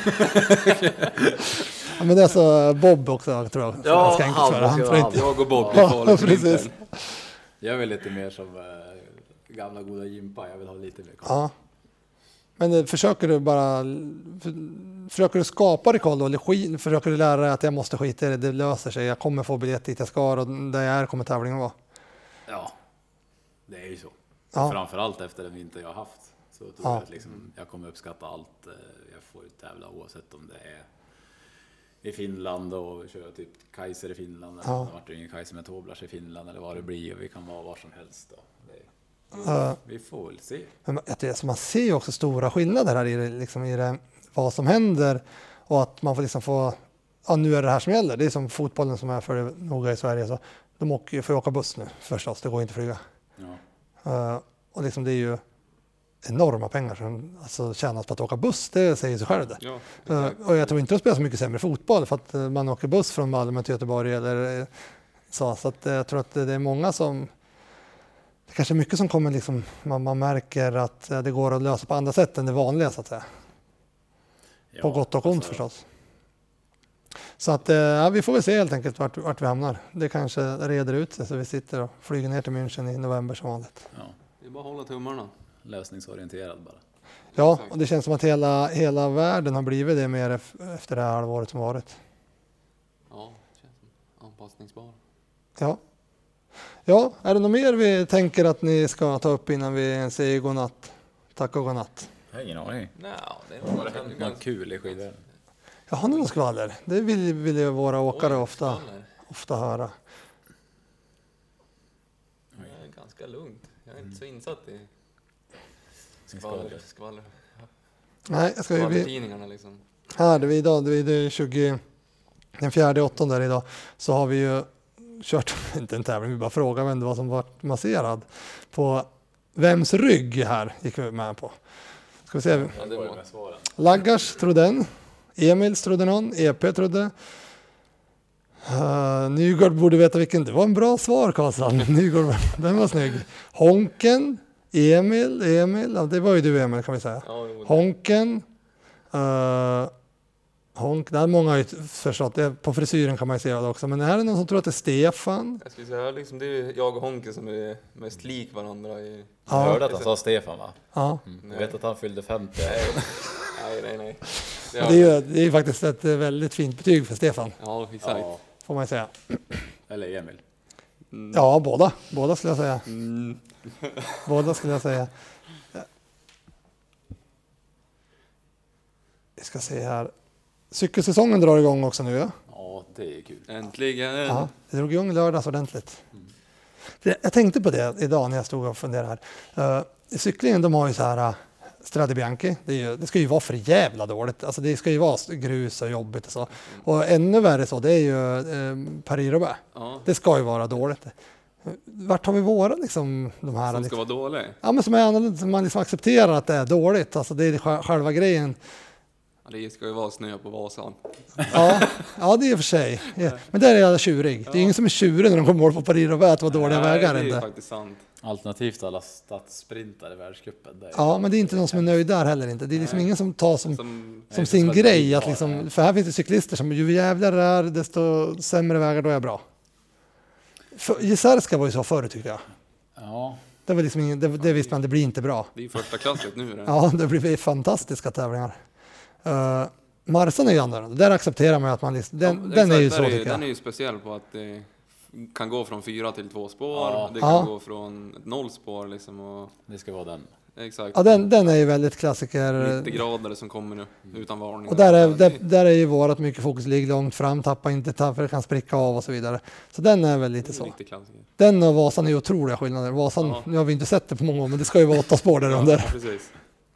ja, men det är så Bob också tror jag. Ja, ska enkelt för. Han tror inte... jag och Bob ja, får lite precis. Jag är väl lite mer som äh, gamla goda Jimpa. Jag vill ha lite mer koll. Ja. Men det, försöker du bara för, försöker du skapa rekord då, eller skit, försöker du lära dig att jag måste skita i det, det löser sig, jag kommer få biljett dit jag ska och där jag är kommer tävlingen vara? Ja, det är ju så. Ja. Framförallt efter den vinter jag har haft. Så tror ja. jag att liksom, jag kommer uppskatta allt jag får tävla, oavsett om det är i Finland och köra typ Kaiser i Finland, eller ja. vart det ingen Kaiser med Toblars i Finland eller vad det blir, och vi kan vara var som helst då. Det, uh, vi får väl se. Men det, så man ser ju också stora skillnader här i det, liksom i det, vad som händer, och att man får liksom få, ja nu är det här som gäller. Det är som fotbollen som är för noga i Sverige, så de åker, får åka buss nu förstås, det går inte att flyga. Ja. Uh, och liksom det är ju enorma pengar som alltså tjänas på att åka buss, det säger sig själv det. Ja, uh, och jag tror inte att spelar så mycket sämre fotboll för att uh, man åker buss från Malmö till Göteborg eller uh, så, så att, uh, jag tror att det är många som, det är kanske mycket som kommer liksom, man, man märker att uh, det går att lösa på andra sätt än det vanliga så att säga. Ja, på gott och ont alltså. Förstås. Så att uh, ja, vi får väl se helt enkelt vart, vart vi hamnar. Det kanske reder ut sig så vi sitter och flyger ner till München i november som vanligt. Ja. Det är bara att hålla tummarna. Lösningsorienterad bara. Ja, och det känns som att hela, hela världen har blivit det mer efter det här halvåret som varit. Ja, det känns som anpassningsbar. Ja. Ja, är det något mer vi tänker att ni ska ta upp innan vi säger godnatt? Tack och godnatt. Jag har ingen aning. Nej, det var det något kul i skidor. Jag har någon skvaller. Det vill, vill ju våra åkare Oj, ofta, ofta höra. Det är ganska lugnt. Jag är inte så insatt i skvaller. skvaller. Nej, jag ska ju bli... tidningarna liksom. Här, det är idag, det är tjugo, den fjärde åttonde där idag, så har vi ju kört, inte en tävling, vi bara frågar vem det var som var masserad. På vems rygg här gick vi med på. Ska vi se. Ja, det var... Laggars trodde en. Emils trodde någon. E P trodde. Uh, Nygård borde veta vilken. Det var en bra svar, Karlsson. Nygård, den var snygg. Honken. Emil. Emil. Ja, det var ju du, Emil, kan vi säga. Ja, Honken. Uh, Honk. Det är många ju förstått. Det, på frisyren kan man ju se det också. Men det här är någon som tror att det är Stefan. Jag skulle säga liksom, det är jag och Honken som är mest lik varandra. I... Jag hörde att han sa Stefan, va? Ja. Mm. Jag vet att han fyllde femtio. nej, nej, nej. Det är, ju, det är ju faktiskt ett väldigt fint betyg för Stefan. Ja, exakt. Ja. Får man säga. Eller Emil. Mm. Ja, båda. Båda skulle jag säga. Mm. Båda skulle jag säga. Vi ska se här. Cykelsäsongen drar igång också nu. Ja, ja det är kul. Äntligen. Ja, det drog igång lördags ordentligt. Mm. Jag tänkte på det idag när jag stod och funderade här. Uh, cyklingen, de har ju så här Strade Bianchi. Det, är ju, det ska ju vara för jävla dåligt. Alltså det ska ju vara grus och jobbigt och så. Och ännu värre så, det är ju eh, Paris-Roubaix. Ja. Det ska ju vara dåligt. Vart har vi våra liksom de här? Som liksom, ska vara dålig? Ja, men som, är, som man liksom accepterar att det är dåligt. Alltså det är sj- själva grejen. Ja, det ska ju vara snö på Vasan. Ja, ja det är i och för sig. Ja. Men där är jag tjurig. Det är ingen som är tjurig när de kommer mål på Paris-Roubaix att det var dåliga Nej, vägar. det är inte. faktiskt sant. Alternativt alla stadssprintar i världscupen. Det är Ja, men det är inte någon som är nöjd där heller inte. Det är liksom ingen som tar som, Som, som Nej, sin det är grej. så Att väldigt liksom, bra, för här finns det cyklister som ju jävligare det är, desto sämre vägar då är jag bra. För, Jesarska var ju så förr tycker jag. Ja, Det, var liksom ingen, det, det visste man, det blir inte bra. det är ju första klassigt nu. Det. Ja, det blir fantastiska tävlingar. Uh, Marsan är ju annorlunda. Där accepterar man ju att man liksom, den, Ja, den är ju exakt, så där tycker jag. Den är ju speciell på att det kan gå från fyra till två spår. Ja. Det kan Ja. gå från noll spår liksom. Och, det ska vara den. exakt. Ja, den, den är ju väldigt klassiker. nittio grader som kommer nu utan varning. Och där är, Ja, där, det- där är ju vårat mycket fokus, ligger långt fram, tappa inte, tappa, för det kan spricka av och så vidare. Så den är väl lite det är så. en riktig klassiker. Den och Vasan är ju otroliga skillnader. Vasan, Ja. nu har vi inte sett det på många år, men det ska ju vara åtta spår där Ja, under. precis.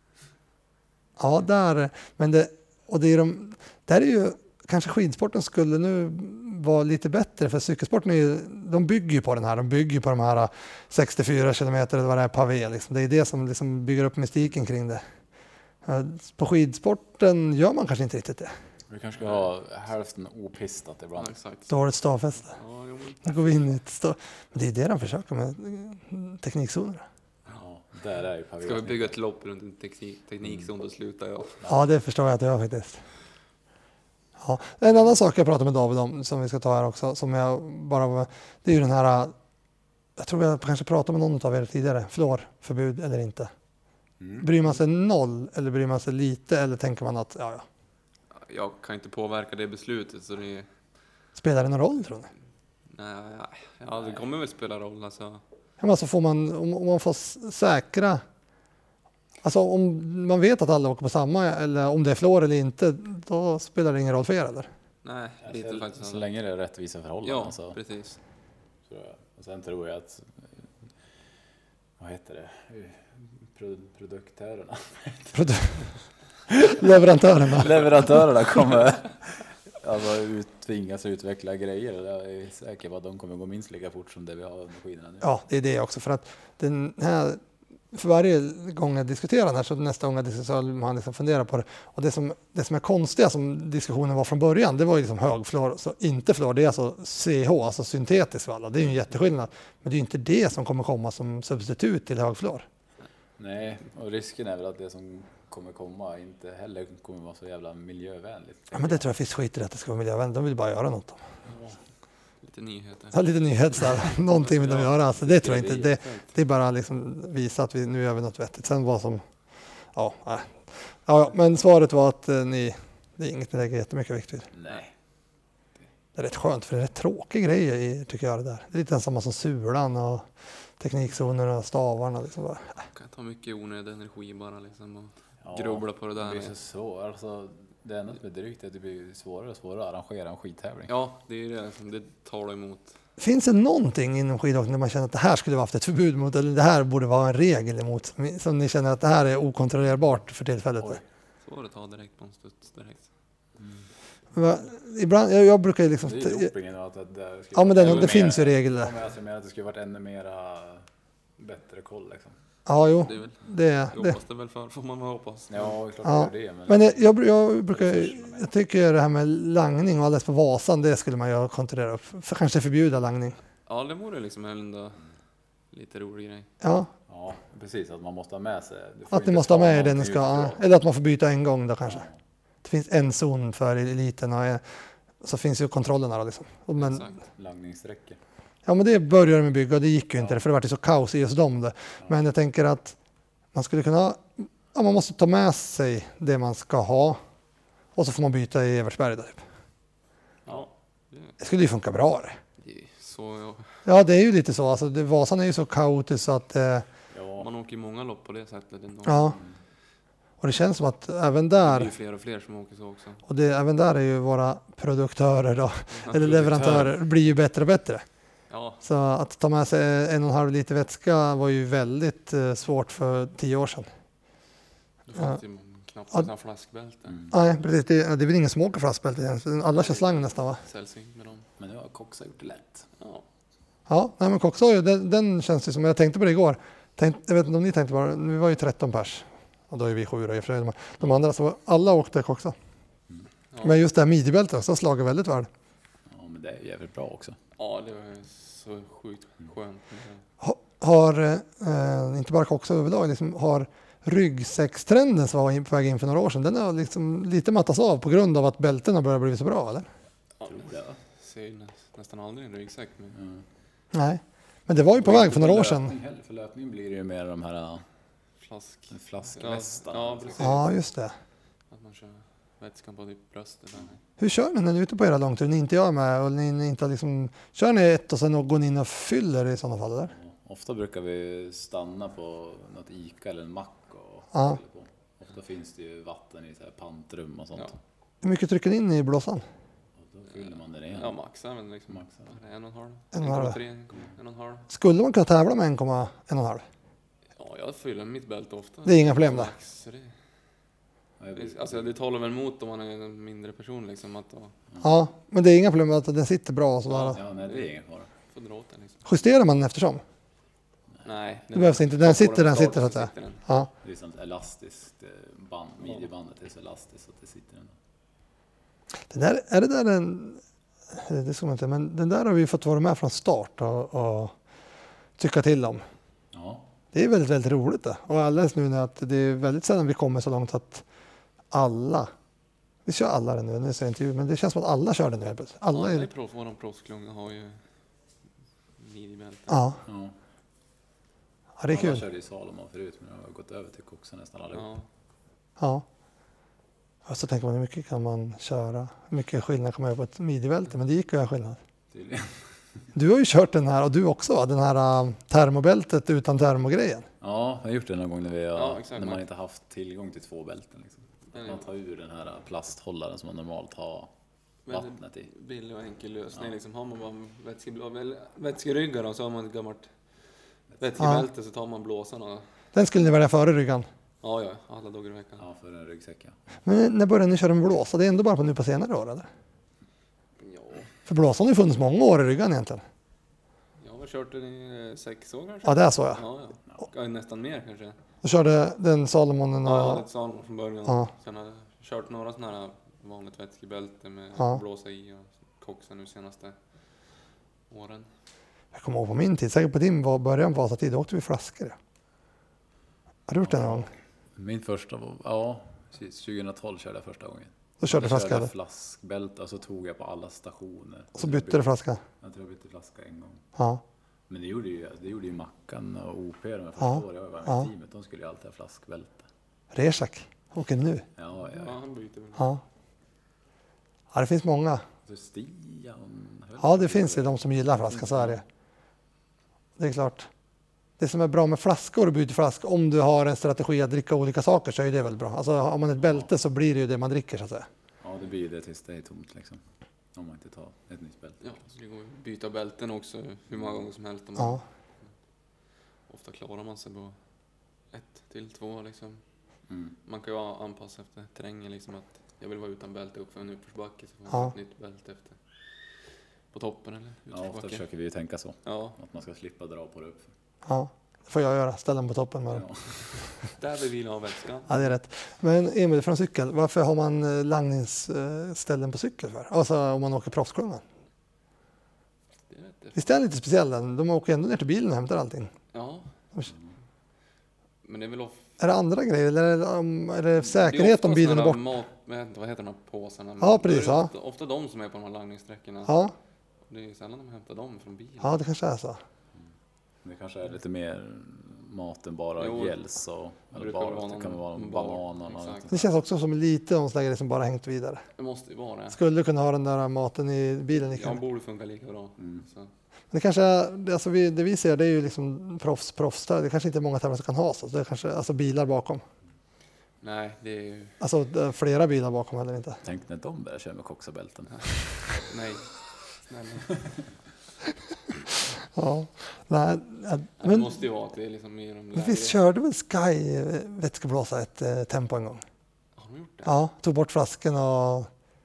Ja, där, men det, och det är de, där är ju, kanske skidsporten skulle nu vara lite bättre, för cykelsporten är ju, de bygger ju på den här, de bygger ju på de här sextiofyra kilometer eller vad det är, pavé liksom. Det är det som liksom bygger upp mystiken kring det. Eh, På skidsporten gör man kanske inte riktigt det. Vi kanske ska ha hälften opistat Ja, ibland. exakt. Dåligt stavfäste. Ja, jo, men- Nu går vi in i ett stav. Men det är det de försöker med teknikzoner. Ja, där är ju pavé. Ska vi bygga ett lopp runt en teknik, teknikzon, då slutar jag. Ja, det förstår jag att jag gör faktiskt. Ja. En annan sak jag pratade med David om, som vi ska ta här också, som jag bara var, det är ju den här, jag tror jag kanske pratade med någon av er tidigare, fluorförbud eller inte. Mm. Bryr man sig noll eller bryr man sig lite, eller tänker man att, ja, ja, Jag kan inte påverka det beslutet, så det... spelar det någon roll tror ni? Nej, ja, det kommer väl spela roll alltså. Ja, men alltså får man, om, om man får s- säkra, alltså om man vet att alla åker på samma, eller om det är fluor eller inte, då spelar det ingen roll för er eller? Nej, lite Så, faktiskt. så länge det är rättvisa förhållanden Ja, så, precis. tror jag. Och sen tror jag att, vad heter det, Pro, produktörerna, Leverantörerna. leverantörerna kommer alltså ut, tvingas utveckla grejer. Jag är säker på att de kommer gå minst lika fort som det vi har med maskinerna nu. Ja, det är det också. För att den här, för varje gång jag diskuterar den här, så nästa gång jag diskuterar, så man liksom funderar på det. Och det som, det som är konstiga som diskussionen var från början, det var ju liksom högfluor, så inte fluor, det är alltså C H, alltså syntetisk valla. Det är ju en jätteskillnad. Men det är ju inte det som kommer komma som substitut till högfluor. Nej, och risken är väl att det som kommer komma inte heller kommer vara så jävla miljövänligt. Ja, men det tror jag finns skit i att det ska vara miljövänligt. De vill bara göra något. Lite nyheter. Ja, lite nyhets där. Någonting vill de göra. Alltså, det tror jag inte. Det, det är bara liksom visa att vi nu gör vi något vettigt. Sen vad som... Ja, nej. Ja, men svaret var att eh, ni... Det är inget ni lägger jättemycket vikt vid. Nej. Det är rätt skönt, för det är rätt tråkiga grejer i, tycker jag det där. Det är lite samma som sulan och teknikzonerna och stavarna. Liksom bara. Kan ta mycket onödig energi bara liksom och Ja, grubbla på det Det där. blir så svårt. Alltså, det enda som är drygt är att det blir svårare och svårare att arrangera en skidtävling. Ja, det är ju det som det talar emot. Finns det någonting inom skidåkning där man känner att det här skulle vara haft ett förbud mot, eller det här borde vara en regel emot, som ni känner att det här är okontrollerbart för tillfället? Oj. Svaret tar direkt på en studs direkt. Va, ibland, jag, jag brukar ju liksom... Det är ju dopingen och att det, det skulle Ja, men varit det, ännu det mer- finns ju regler Ja, där. men alltså, jag menar att det skulle varit ännu mera bättre koll liksom. Ja, jo. Det är väl, Det, jag det. hoppas det väl för, får man väl hoppas. Ja, klart Ja. det gör det. Men, Men jag, jag, jag brukar, jag tycker det här med langning och alldeles på Vasan, det skulle man ju kontrollera upp. För kanske förbjuda langning. Ja, det vore liksom ändå lite rolig grej. Ja, ja, precis. Att man måste ha med sig. Du får att ni inte måste ha ta med er det ni någonting ska. Ja. utifrån. Eller att man får byta en gång då kanske. Det finns en zon för eliten och en, så finns ju kontrollerna då liksom. Och Men, Exakt. Langningssträckor. ja, men det började med bygga och det gick ju inte, för det var ju så kaos i just dem. Det. Men jag tänker att man skulle kunna, ja, man måste ta med sig det man ska ha och så får man byta i Evertsberg då, typ. Ja, det, Det skulle ju funka bra det. det är så jag, Ja, det är ju lite så. Alltså, det, Vasan är ju så kaotiskt så att, eh, Ja, man åker ju många lopp på det sättet ändå. ja. Och det känns som att även Det är där, ju fler och fler som åker så också. och det, även där är ju våra produktörer då, eller leverantörer, blir ju bättre och bättre. Ja, Så att ta med sig en och en halv liter vätska var ju väldigt eh, svårt för tio år sedan. Du får Ja. ju knappt Ja. sådana Mm. flaskbälte. Mm. Nej, precis. Det, det är väl ingen som åker flaskbälte egentligen. Alla kör slang nästan, va? Sällsynt med dem. Men nu har Coxa gjort det lätt. Ja. Ja, nej, men Coxa, den, den känns ju som, jag tänkte på det igår. Tänk, jag vet inte om ni tänkte på det, vi var ju tretton pers. Och då är vi sju då i och för sig. De andra, så alla åkte Coxa. Mm. Ja. Men just det här midjebältet så har slagit väldigt väl. Ja, men det är jävligt bra också. Ja, det var ju så sjukt skönt. Ha, har, eh, inte bara Coxa överlag, liksom, har ryggsäckstrenden som var in- på väg in för några år sedan, den har liksom lite mattats av på grund av att bältena börjar bli så bra, eller? Ja, Tror det, va? ser ju nä, nästan aldrig en ryggsäck. Men... Mm. Nej, men det var ju på väg för några år sedan. Löpning heller, för löpning blir det ju mer de här Flask. flaskvästarna. Ja, precis. Ja, just det. Att man kör vätskan på typ bröstet. Där. Hur kör ni när ni är ute på era långturer? Ni inte jag med och ni, ni inte har liksom, kör ni ett och sen går ni in och fyller i sådana fall, eller? Ofta brukar vi stanna på något Ica eller en mack och Ja. fylla på. Ofta finns det ju vatten i så här pantrum och sånt. Ja. Hur mycket trycker ni in i blåsan? Och då fyller man den igen. Ja, maxar men liksom. Maxar. En och en halv. En och en halv. En, tre, en och en halv. Skulle man kunna tävla med en komma en? Ja, jag fyller mitt bälte ofta. Det är inga problem där. Max, så det, Ja, jag brukar- alltså det talar väl emot om man är en mindre person liksom. Att då, Ja, men det är inga problem med att den sitter bra och sådär. Ja, nej, det är ingen fara. får dra åt den liksom. Justerar man den eftersom? Nej. Det behövs inte. Den tar på sitter, den klart sitter så att säga. sitter den. Ja. Det är sånt elastiskt eh, band, midjebandet är så elastiskt så att det sitter ändå. Den där, är det där en... Det ska man inte, men den där har vi fått vara med från start och, och tycka till om. Ja, Det är väldigt, väldigt roligt det. Och alldeles nu när att det är väldigt sällan vi kommer så långt att alla, vi kör alla det nu, nu säger jag intervju, men det känns som att alla kör det nu helt plötsligt. Alla Alla i är, proff, våran proffsklunga har ju midjebälte. ja, ja. ja, det är Alla kul. körde i Salomon förut men jag har gått över till Coxa nästan allihop. Ja. Ja. Och så tänker man hur mycket kan man köra, hur mycket skillnad kan man göra på ett midjebälte, men det gick att göra skillnad. Tydligen. Du har ju kört den här, och du också va? Den här uh, termobältet utan termogrejen. Ja, jag har gjort det någon gång när, vi har, Ja, exakt. när man inte haft tillgång till två bälten. Liksom. Den är- Man tar ur den här plasthållaren som man normalt har Väldigt vattnet i. billig och enkel lösning. Ja. Liksom, har man bara vätskeblå, eller vätskeryggar och så har man ett gammalt vätskebälte så tar man blåsarna. Den skulle ni välja före ryggan. Ja, ja, alla dagar i veckan. Ja, för en ryggsäck ja. Men när började ni köra med blåsa? Det är ändå bara på nu på senare år eller? Ja, För blåsan har ju funnits många år i ryggan egentligen. jag har kört den i eh, sex år kanske. Ja, det är så ja. Ja, ja. ja. Nästan mer kanske. Du körde den Salomonen och... Ja, jag hade ett Salomon från början. Ja. Sen har jag kört några sådana här vanligt vätskebälte med Ja. blåsa i och Coxa nu senaste åren. Jag kommer ihåg på min tid, säkert på din var- början på Vasatid, då åkte vi flaskor. Ja. Har du gjort det någon gång? Min första var, ja, tjugohundratolv körde jag första gången. Då körde du Då flaska körde eller? jag flaskbälte och så tog jag på alla stationer. Och så bytte du flaska? Jag tror jag bytte flaska en gång. Ja. Men det gjorde ju, det gjorde ju Mackan och O P de första Ja. åren jag var med Ja. i teamet. De skulle ju alltid ha flaskbälte. Rezak, åker nu. Ja, ja. Ja, han byter väl. Ja. Ja, det finns många. Så Stian. Ja, det finns ju de som gillar flaska, så är det. Det är klart. Det som är bra med flaskor och byta flaska, om du har en strategi att dricka olika saker så är det väldigt bra. Alltså har man ett bälte så blir det ju det man dricker så att säga. Ja, det blir det tills det är tomt liksom. Om man inte tar ett nytt bälte. Ja, så det går att byta bälten också hur många gånger som helst. Om man, Ja. Ofta klarar man sig på ett till två liksom. Mm. Man kan ju anpassa efter terrängen liksom att jag vill vara utan bälte upp för en uppförsbacke så får man Ja. ett nytt bälte efter på toppen eller Ja, ofta utförsbacke. försöker vi ju tänka så. Ja, Att man ska slippa dra på det upp. Ja, det får jag göra. Ställa den på toppen med den. Ja. där vill vi ha vätskan. Ja, det är rätt. Men Emil, från cykel, varför har man eh, langningsställen på cykel för? Alltså om man åker proffsklungan. Det vet jag. Visst är den lite speciell den? De åker ändå ner till bilen och hämtar allting. Ja. Men det är väl of- Är det andra grejer eller är det, um, är det det är säkerhet ofta om bilen är såna bort? här Mat, vad heter- vad heter de här påsarna? Ja, precis, Då är det ja. Ofta, ofta de som är på de här langningssträckorna. Ja, Det är sällan de hämtar dem från bilen. ja, det kanske är så. Det kanske är lite mer mat än bara Jo, gels och eller brukar bara, vara det kan någon vara bar, banan och exakt. Det känns också som lite om sådana grejer som bara hängt vidare. Det måste ju vara det. Skulle kunna ha den där maten i bilen. Ja, Kan. borde funka lika bra. Mm. Så. Det kanske är, det- alltså vi, det vi ser det är ju liksom proffs, proffs. Det kanske inte är många tävlare som kan ha så. Det är kanske alltså bilar bakom. Nej, det är ju... Alltså det är flera bilar bakom eller inte. Tänk när de börjar köra med Coxa-bälten. Nej. Snälla. Ja. Nej, Men, det men, måste ju vara att det är liksom mer om lägre. visst körde väl Sky vätskeblåsa ett eh, tempo en gång? Har de gjort det? Ja, tog bort flasken och...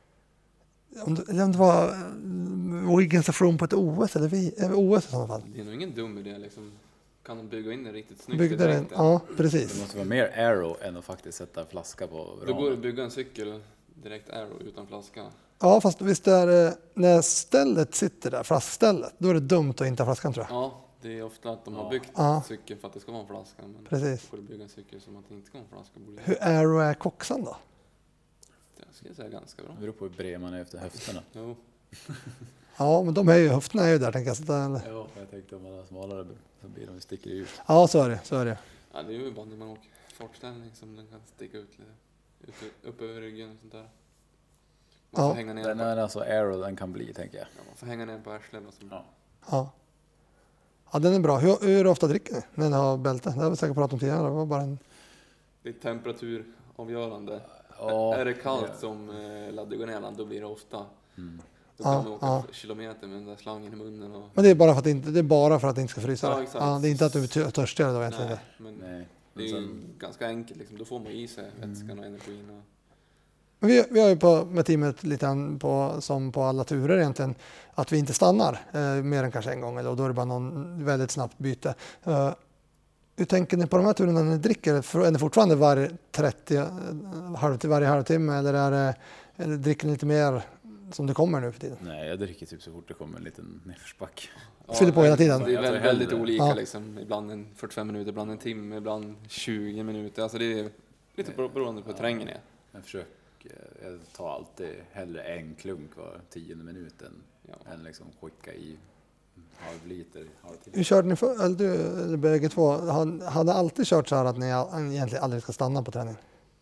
Om det, eller om det var eh, Wiggins och Froome på ett O S, eller vi, eh, O S i sådana fall. Det är nog ingen dum idé liksom. Kan de bygga in det riktigt snyggt? Byggde i den, dräkten? ja Det precis. måste vara mer aero än att faktiskt sätta flaska på Då går det att ramen. bygga en cykel direkt aero utan flaska. Ja, fast visst är det, när stället sitter där, flaskstället, då är det dumt att inte ha flaskan tror jag. Ja, det är ofta att de har byggt Ja. cykeln för att det ska vara en flaska. Men Precis. får du bygga en cykel som att det inte ska vara en flaska. Borde Hur aero är koxan då? det ska jag säga ganska bra. Det beror på hur bred man är efter höfterna. Jo. Ja, men de är ju, höfterna är ju där tänker jag. Så där, eller? Ja, jag tänkte om man är smalare så blir de sticker ut. Ja, så är det. Så är det. Ja, det är ju bara när man åker fartställning som den kan sticka ut lite. Upp, upp över ryggen och sånt där. Man Ja. får hänga ner Den på, är alltså aero den kan bli tänker jag. ja, man får hänga ner på arslet. Och så. Ja. Ja. Ja, den är bra. Hur, hur ofta dricker ni när ni har bälte? Det har vi säkert pratat om tidigare. Det var bara en... Det är temperaturavgörande. Ja, Är det kallt det- som eh, ladddiagonalen, då blir det ofta. Mm. Då Ja, kan man åka ja. kilometer med den där slangen i munnen. Och... Men det är bara för att det inte, det är bara för att det inte ska frysa? Ja, det. exakt. Ja, det är inte att du är tö- törstigare då egentligen? Nej, men Nej. det är Men ju sen, ganska enkelt liksom. Då får man i sig vätskan och energin. Och... Men vi, vi har ju på, med teamet lite grann på, som på alla turer egentligen, att vi inte stannar eh, mer än kanske en gång, eller, och då är det bara någon väldigt snabbt byte. Eh, hur tänker ni på de här turerna när ni dricker? För, är det fortfarande varje trettio, eh, halv, varje halvtimme, eller, är det, eller dricker ni lite mer som det kommer nu för tiden? nej, jag dricker typ så fort det kommer en liten nedförsback. Fyller på hela tiden? Det är Jag tar väldigt, väldigt hellre- olika Ja. liksom. Ibland en fyrtiofem minuter, ibland en timme, ibland tjugo minuter. Alltså det är lite bero- beroende på hur terrängen är. Jag försöker, jag tar alltid hellre en klunk var tionde minut än, Ja. än liksom skicka i halv liter, halvtimme. Hur körde ni för, eller du, eller bägge två, har- hade alltid kört så här att ni all- egentligen aldrig ska stanna på träningen?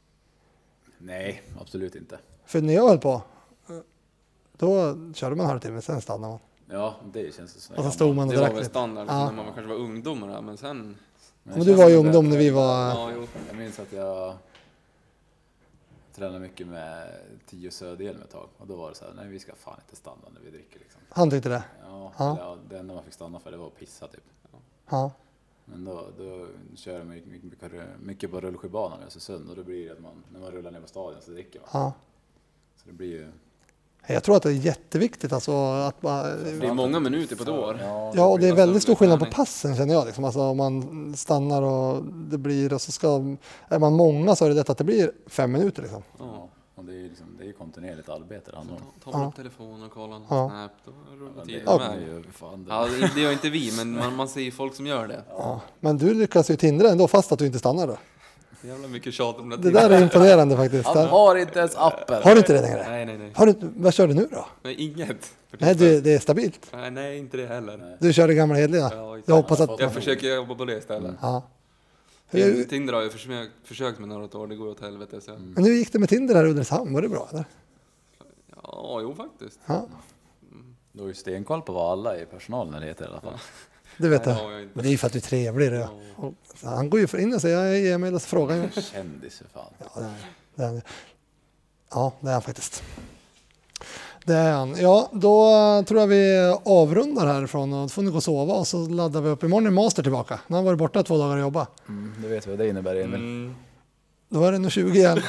Nej, absolut inte. För när jag höll på, då körde man en halvtimme, sen stannade man. Ja, det känns så. Och så stod man och Det var drack väl lite. standard liksom, Ja. när man kanske var ungdomar, men sen... Men du var ju ungdom när vi var... Ja, jo. Jag minns att jag tränade mycket med Tio Söderhjelm ett tag. Och då var det så här, nej vi ska fan inte stanna när vi dricker liksom. Han tyckte det? Ja, Ja. ja. Det enda man fick stanna för det var att pissa typ. Ja. Men då, då kör jag mycket, mycket, mycket, mycket på rullskidbanan i Östersund och då blir det att man, när man rullar ner på stadion så dricker man. Ja. Så det blir ju... Jag tror att det är jätteviktigt alltså att man... Det är många minuter på ett år. Ja, Ja, och det är väldigt stor skillnad på träning. passen känner jag. Liksom. Alltså, om man stannar och det blir, och så ska, är man många så är det lätt att det blir fem minuter. Liksom. ja. Och det är ju liksom, det är ju kontinuerligt arbete det handlar om. Tar man Ja. upp telefonen och kollar Ja. Snap, då rullar Ja, tiden det Ja. är iväg. ju fan det. Ja, det det gör inte vi, men man, man ser ju folk som gör det. Ja. Men du lyckas ju tindra ändå fast att du inte stannar då. Jävla mycket tjat om det. Det där är imponerande faktiskt. Han har inte ens appen! Har du inte det längre? Nej, nej, nej. Har du, inte- vad kör du nu då? Nej, inget. Nej, det, det är stabilt. Nej, nej, inte det heller. Du kör det gamla hedliga. Ja, Jag hoppas att... Jag försöker jobba på det istället. Ja. Tinder, Hur, Tinder har jag försökt, försökt med några år, det går åt helvete. Så. men hur gick det med Tinder här i Ulricehamn? Var det bra eller? Ja, jo faktiskt. Ja, Du har ju stenkoll på vad alla i personalen heter i alla fall. det vet Nej, jag. det har jag inte. Men det är ju för att du är trevlig. Det. Och, så han går ju för in och säger jag är Emil och så frågar han ju. Kändis för fan. Ja, det är, det är, han. Ja, det är han faktiskt. Det är han. Ja, då tror jag vi avrundar härifrån och då får ni gå och sova och så laddar vi upp. Imorgon är Master tillbaka. Nu har han varit borta två dagar och jobba. Mm, du vet vad det innebär Emil. Mm. Då är det nog tjugo igen.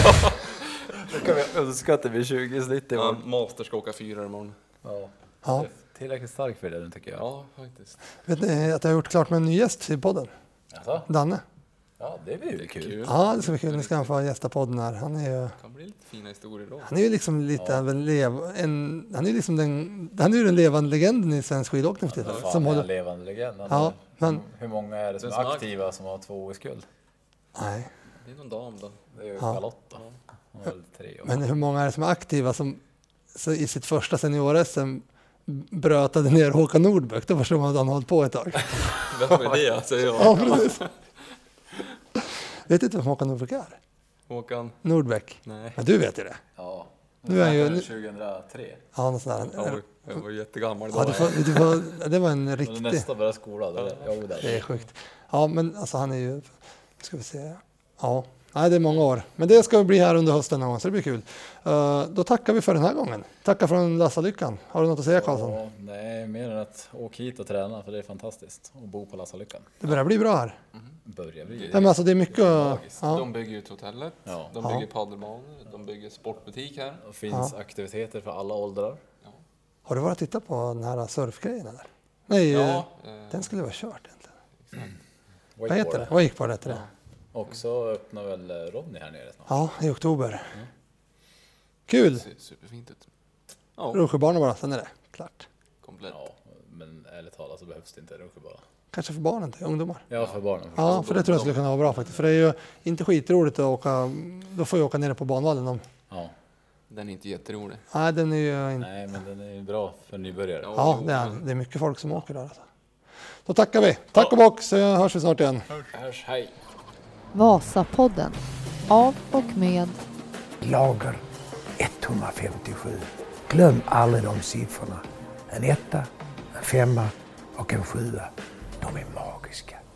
Då kan vi önska att det blir tjugo i snitt Ja, imorgon. Master ska åka fyra imorgon. Ja. Ja. Tillräckligt stark för det tycker jag. Ja, faktiskt. Vet ni att jag har gjort klart med en ny gäst i podden? Alltså? Danne. Ja, det blir ju kul. Kul. Ja, det ska bli kul. Nu ska han få gästa podden här. Han är ju... Det kan bli lite fina historier då. Han är ju liksom lite av en lev... En, han är ju liksom den... Han är ju den levande legenden i svensk skidåkning för tiden. Fan, Som är håller... en levande legend. Han Ja, är- men... Hur många är det som Den är som är aktiva som har två O S-guld? Nej. Det är någon dam då. Det är ju Ja. Charlotta. Hon har väl tre år. Men hur många är det som är aktiva som så i sitt första senior-S M brötade ner Håkan Nordbäck? Då förstår man att han har hållit på ett tag. Vem är det? Säger jag. Ja, precis. Vet du inte vem Håkan Nordbäck är? Håkan? Nordbäck? Nej. Men du vet ju det. Ja. Nu är han ju- tjugohundratre. Ja, någon sån där. Ja, jag var jättegammal då. Ja, du får, du får, det var en När riktig... nästa börjar skolan, då är det, jo, Det är sjukt. Ja, men alltså han är ju... Ska vi se. Ja, Nej, det är många år. Men det ska bli här under hösten någon gång, så det blir kul. Uh, då tackar vi för den här gången. Tackar från Lassalyckan. Har du något att säga, Karlsson? Ja, nej, mer än att åka hit och träna, för det är fantastiskt att bo på Lassalyckan. Det börjar bli bra här. Mm. Börjar bli. Nej, men alltså det är mycket... Ja. De bygger ut hotellet, Ja. de bygger padelbanor, de bygger sportbutik här. Det finns Ja. aktiviteter för alla åldrar. Ja. Har du varit och tittat på den här surfgrejen eller? Nej, Ja, eh, eh, den skulle vara kört egentligen. Vad Wakeboard. heter det? Wakeboard heter det. Och så öppnar väl Rodney här nere snart. Ja, i oktober. Kul! det ser superfint ut. Ja, Rutschbana bara, sen är det klart. komplett. Ja, men ärligt talat så behövs det inte rutschbana. Kanske för barnen till ungdomar. Ja, för barnen. Ja, för det tror jag skulle kunna vara bra faktiskt. För det är ju inte skitroligt att åka, då får jag åka ner på banvallen om. Ja. Den är inte jätterolig. Nej, den är ju inte... Nej, men den är ju bra för nybörjare. Ja, det är, det är mycket folk som åker där. Alltså. Då tackar vi. Tack och bock, så hörs vi snart igen. Hörs, hej! Vasapodden. Av och med Lager etthundrafemtiosju. Glöm aldrig de siffrorna. En etta, en femma och en sjua. De är magiska.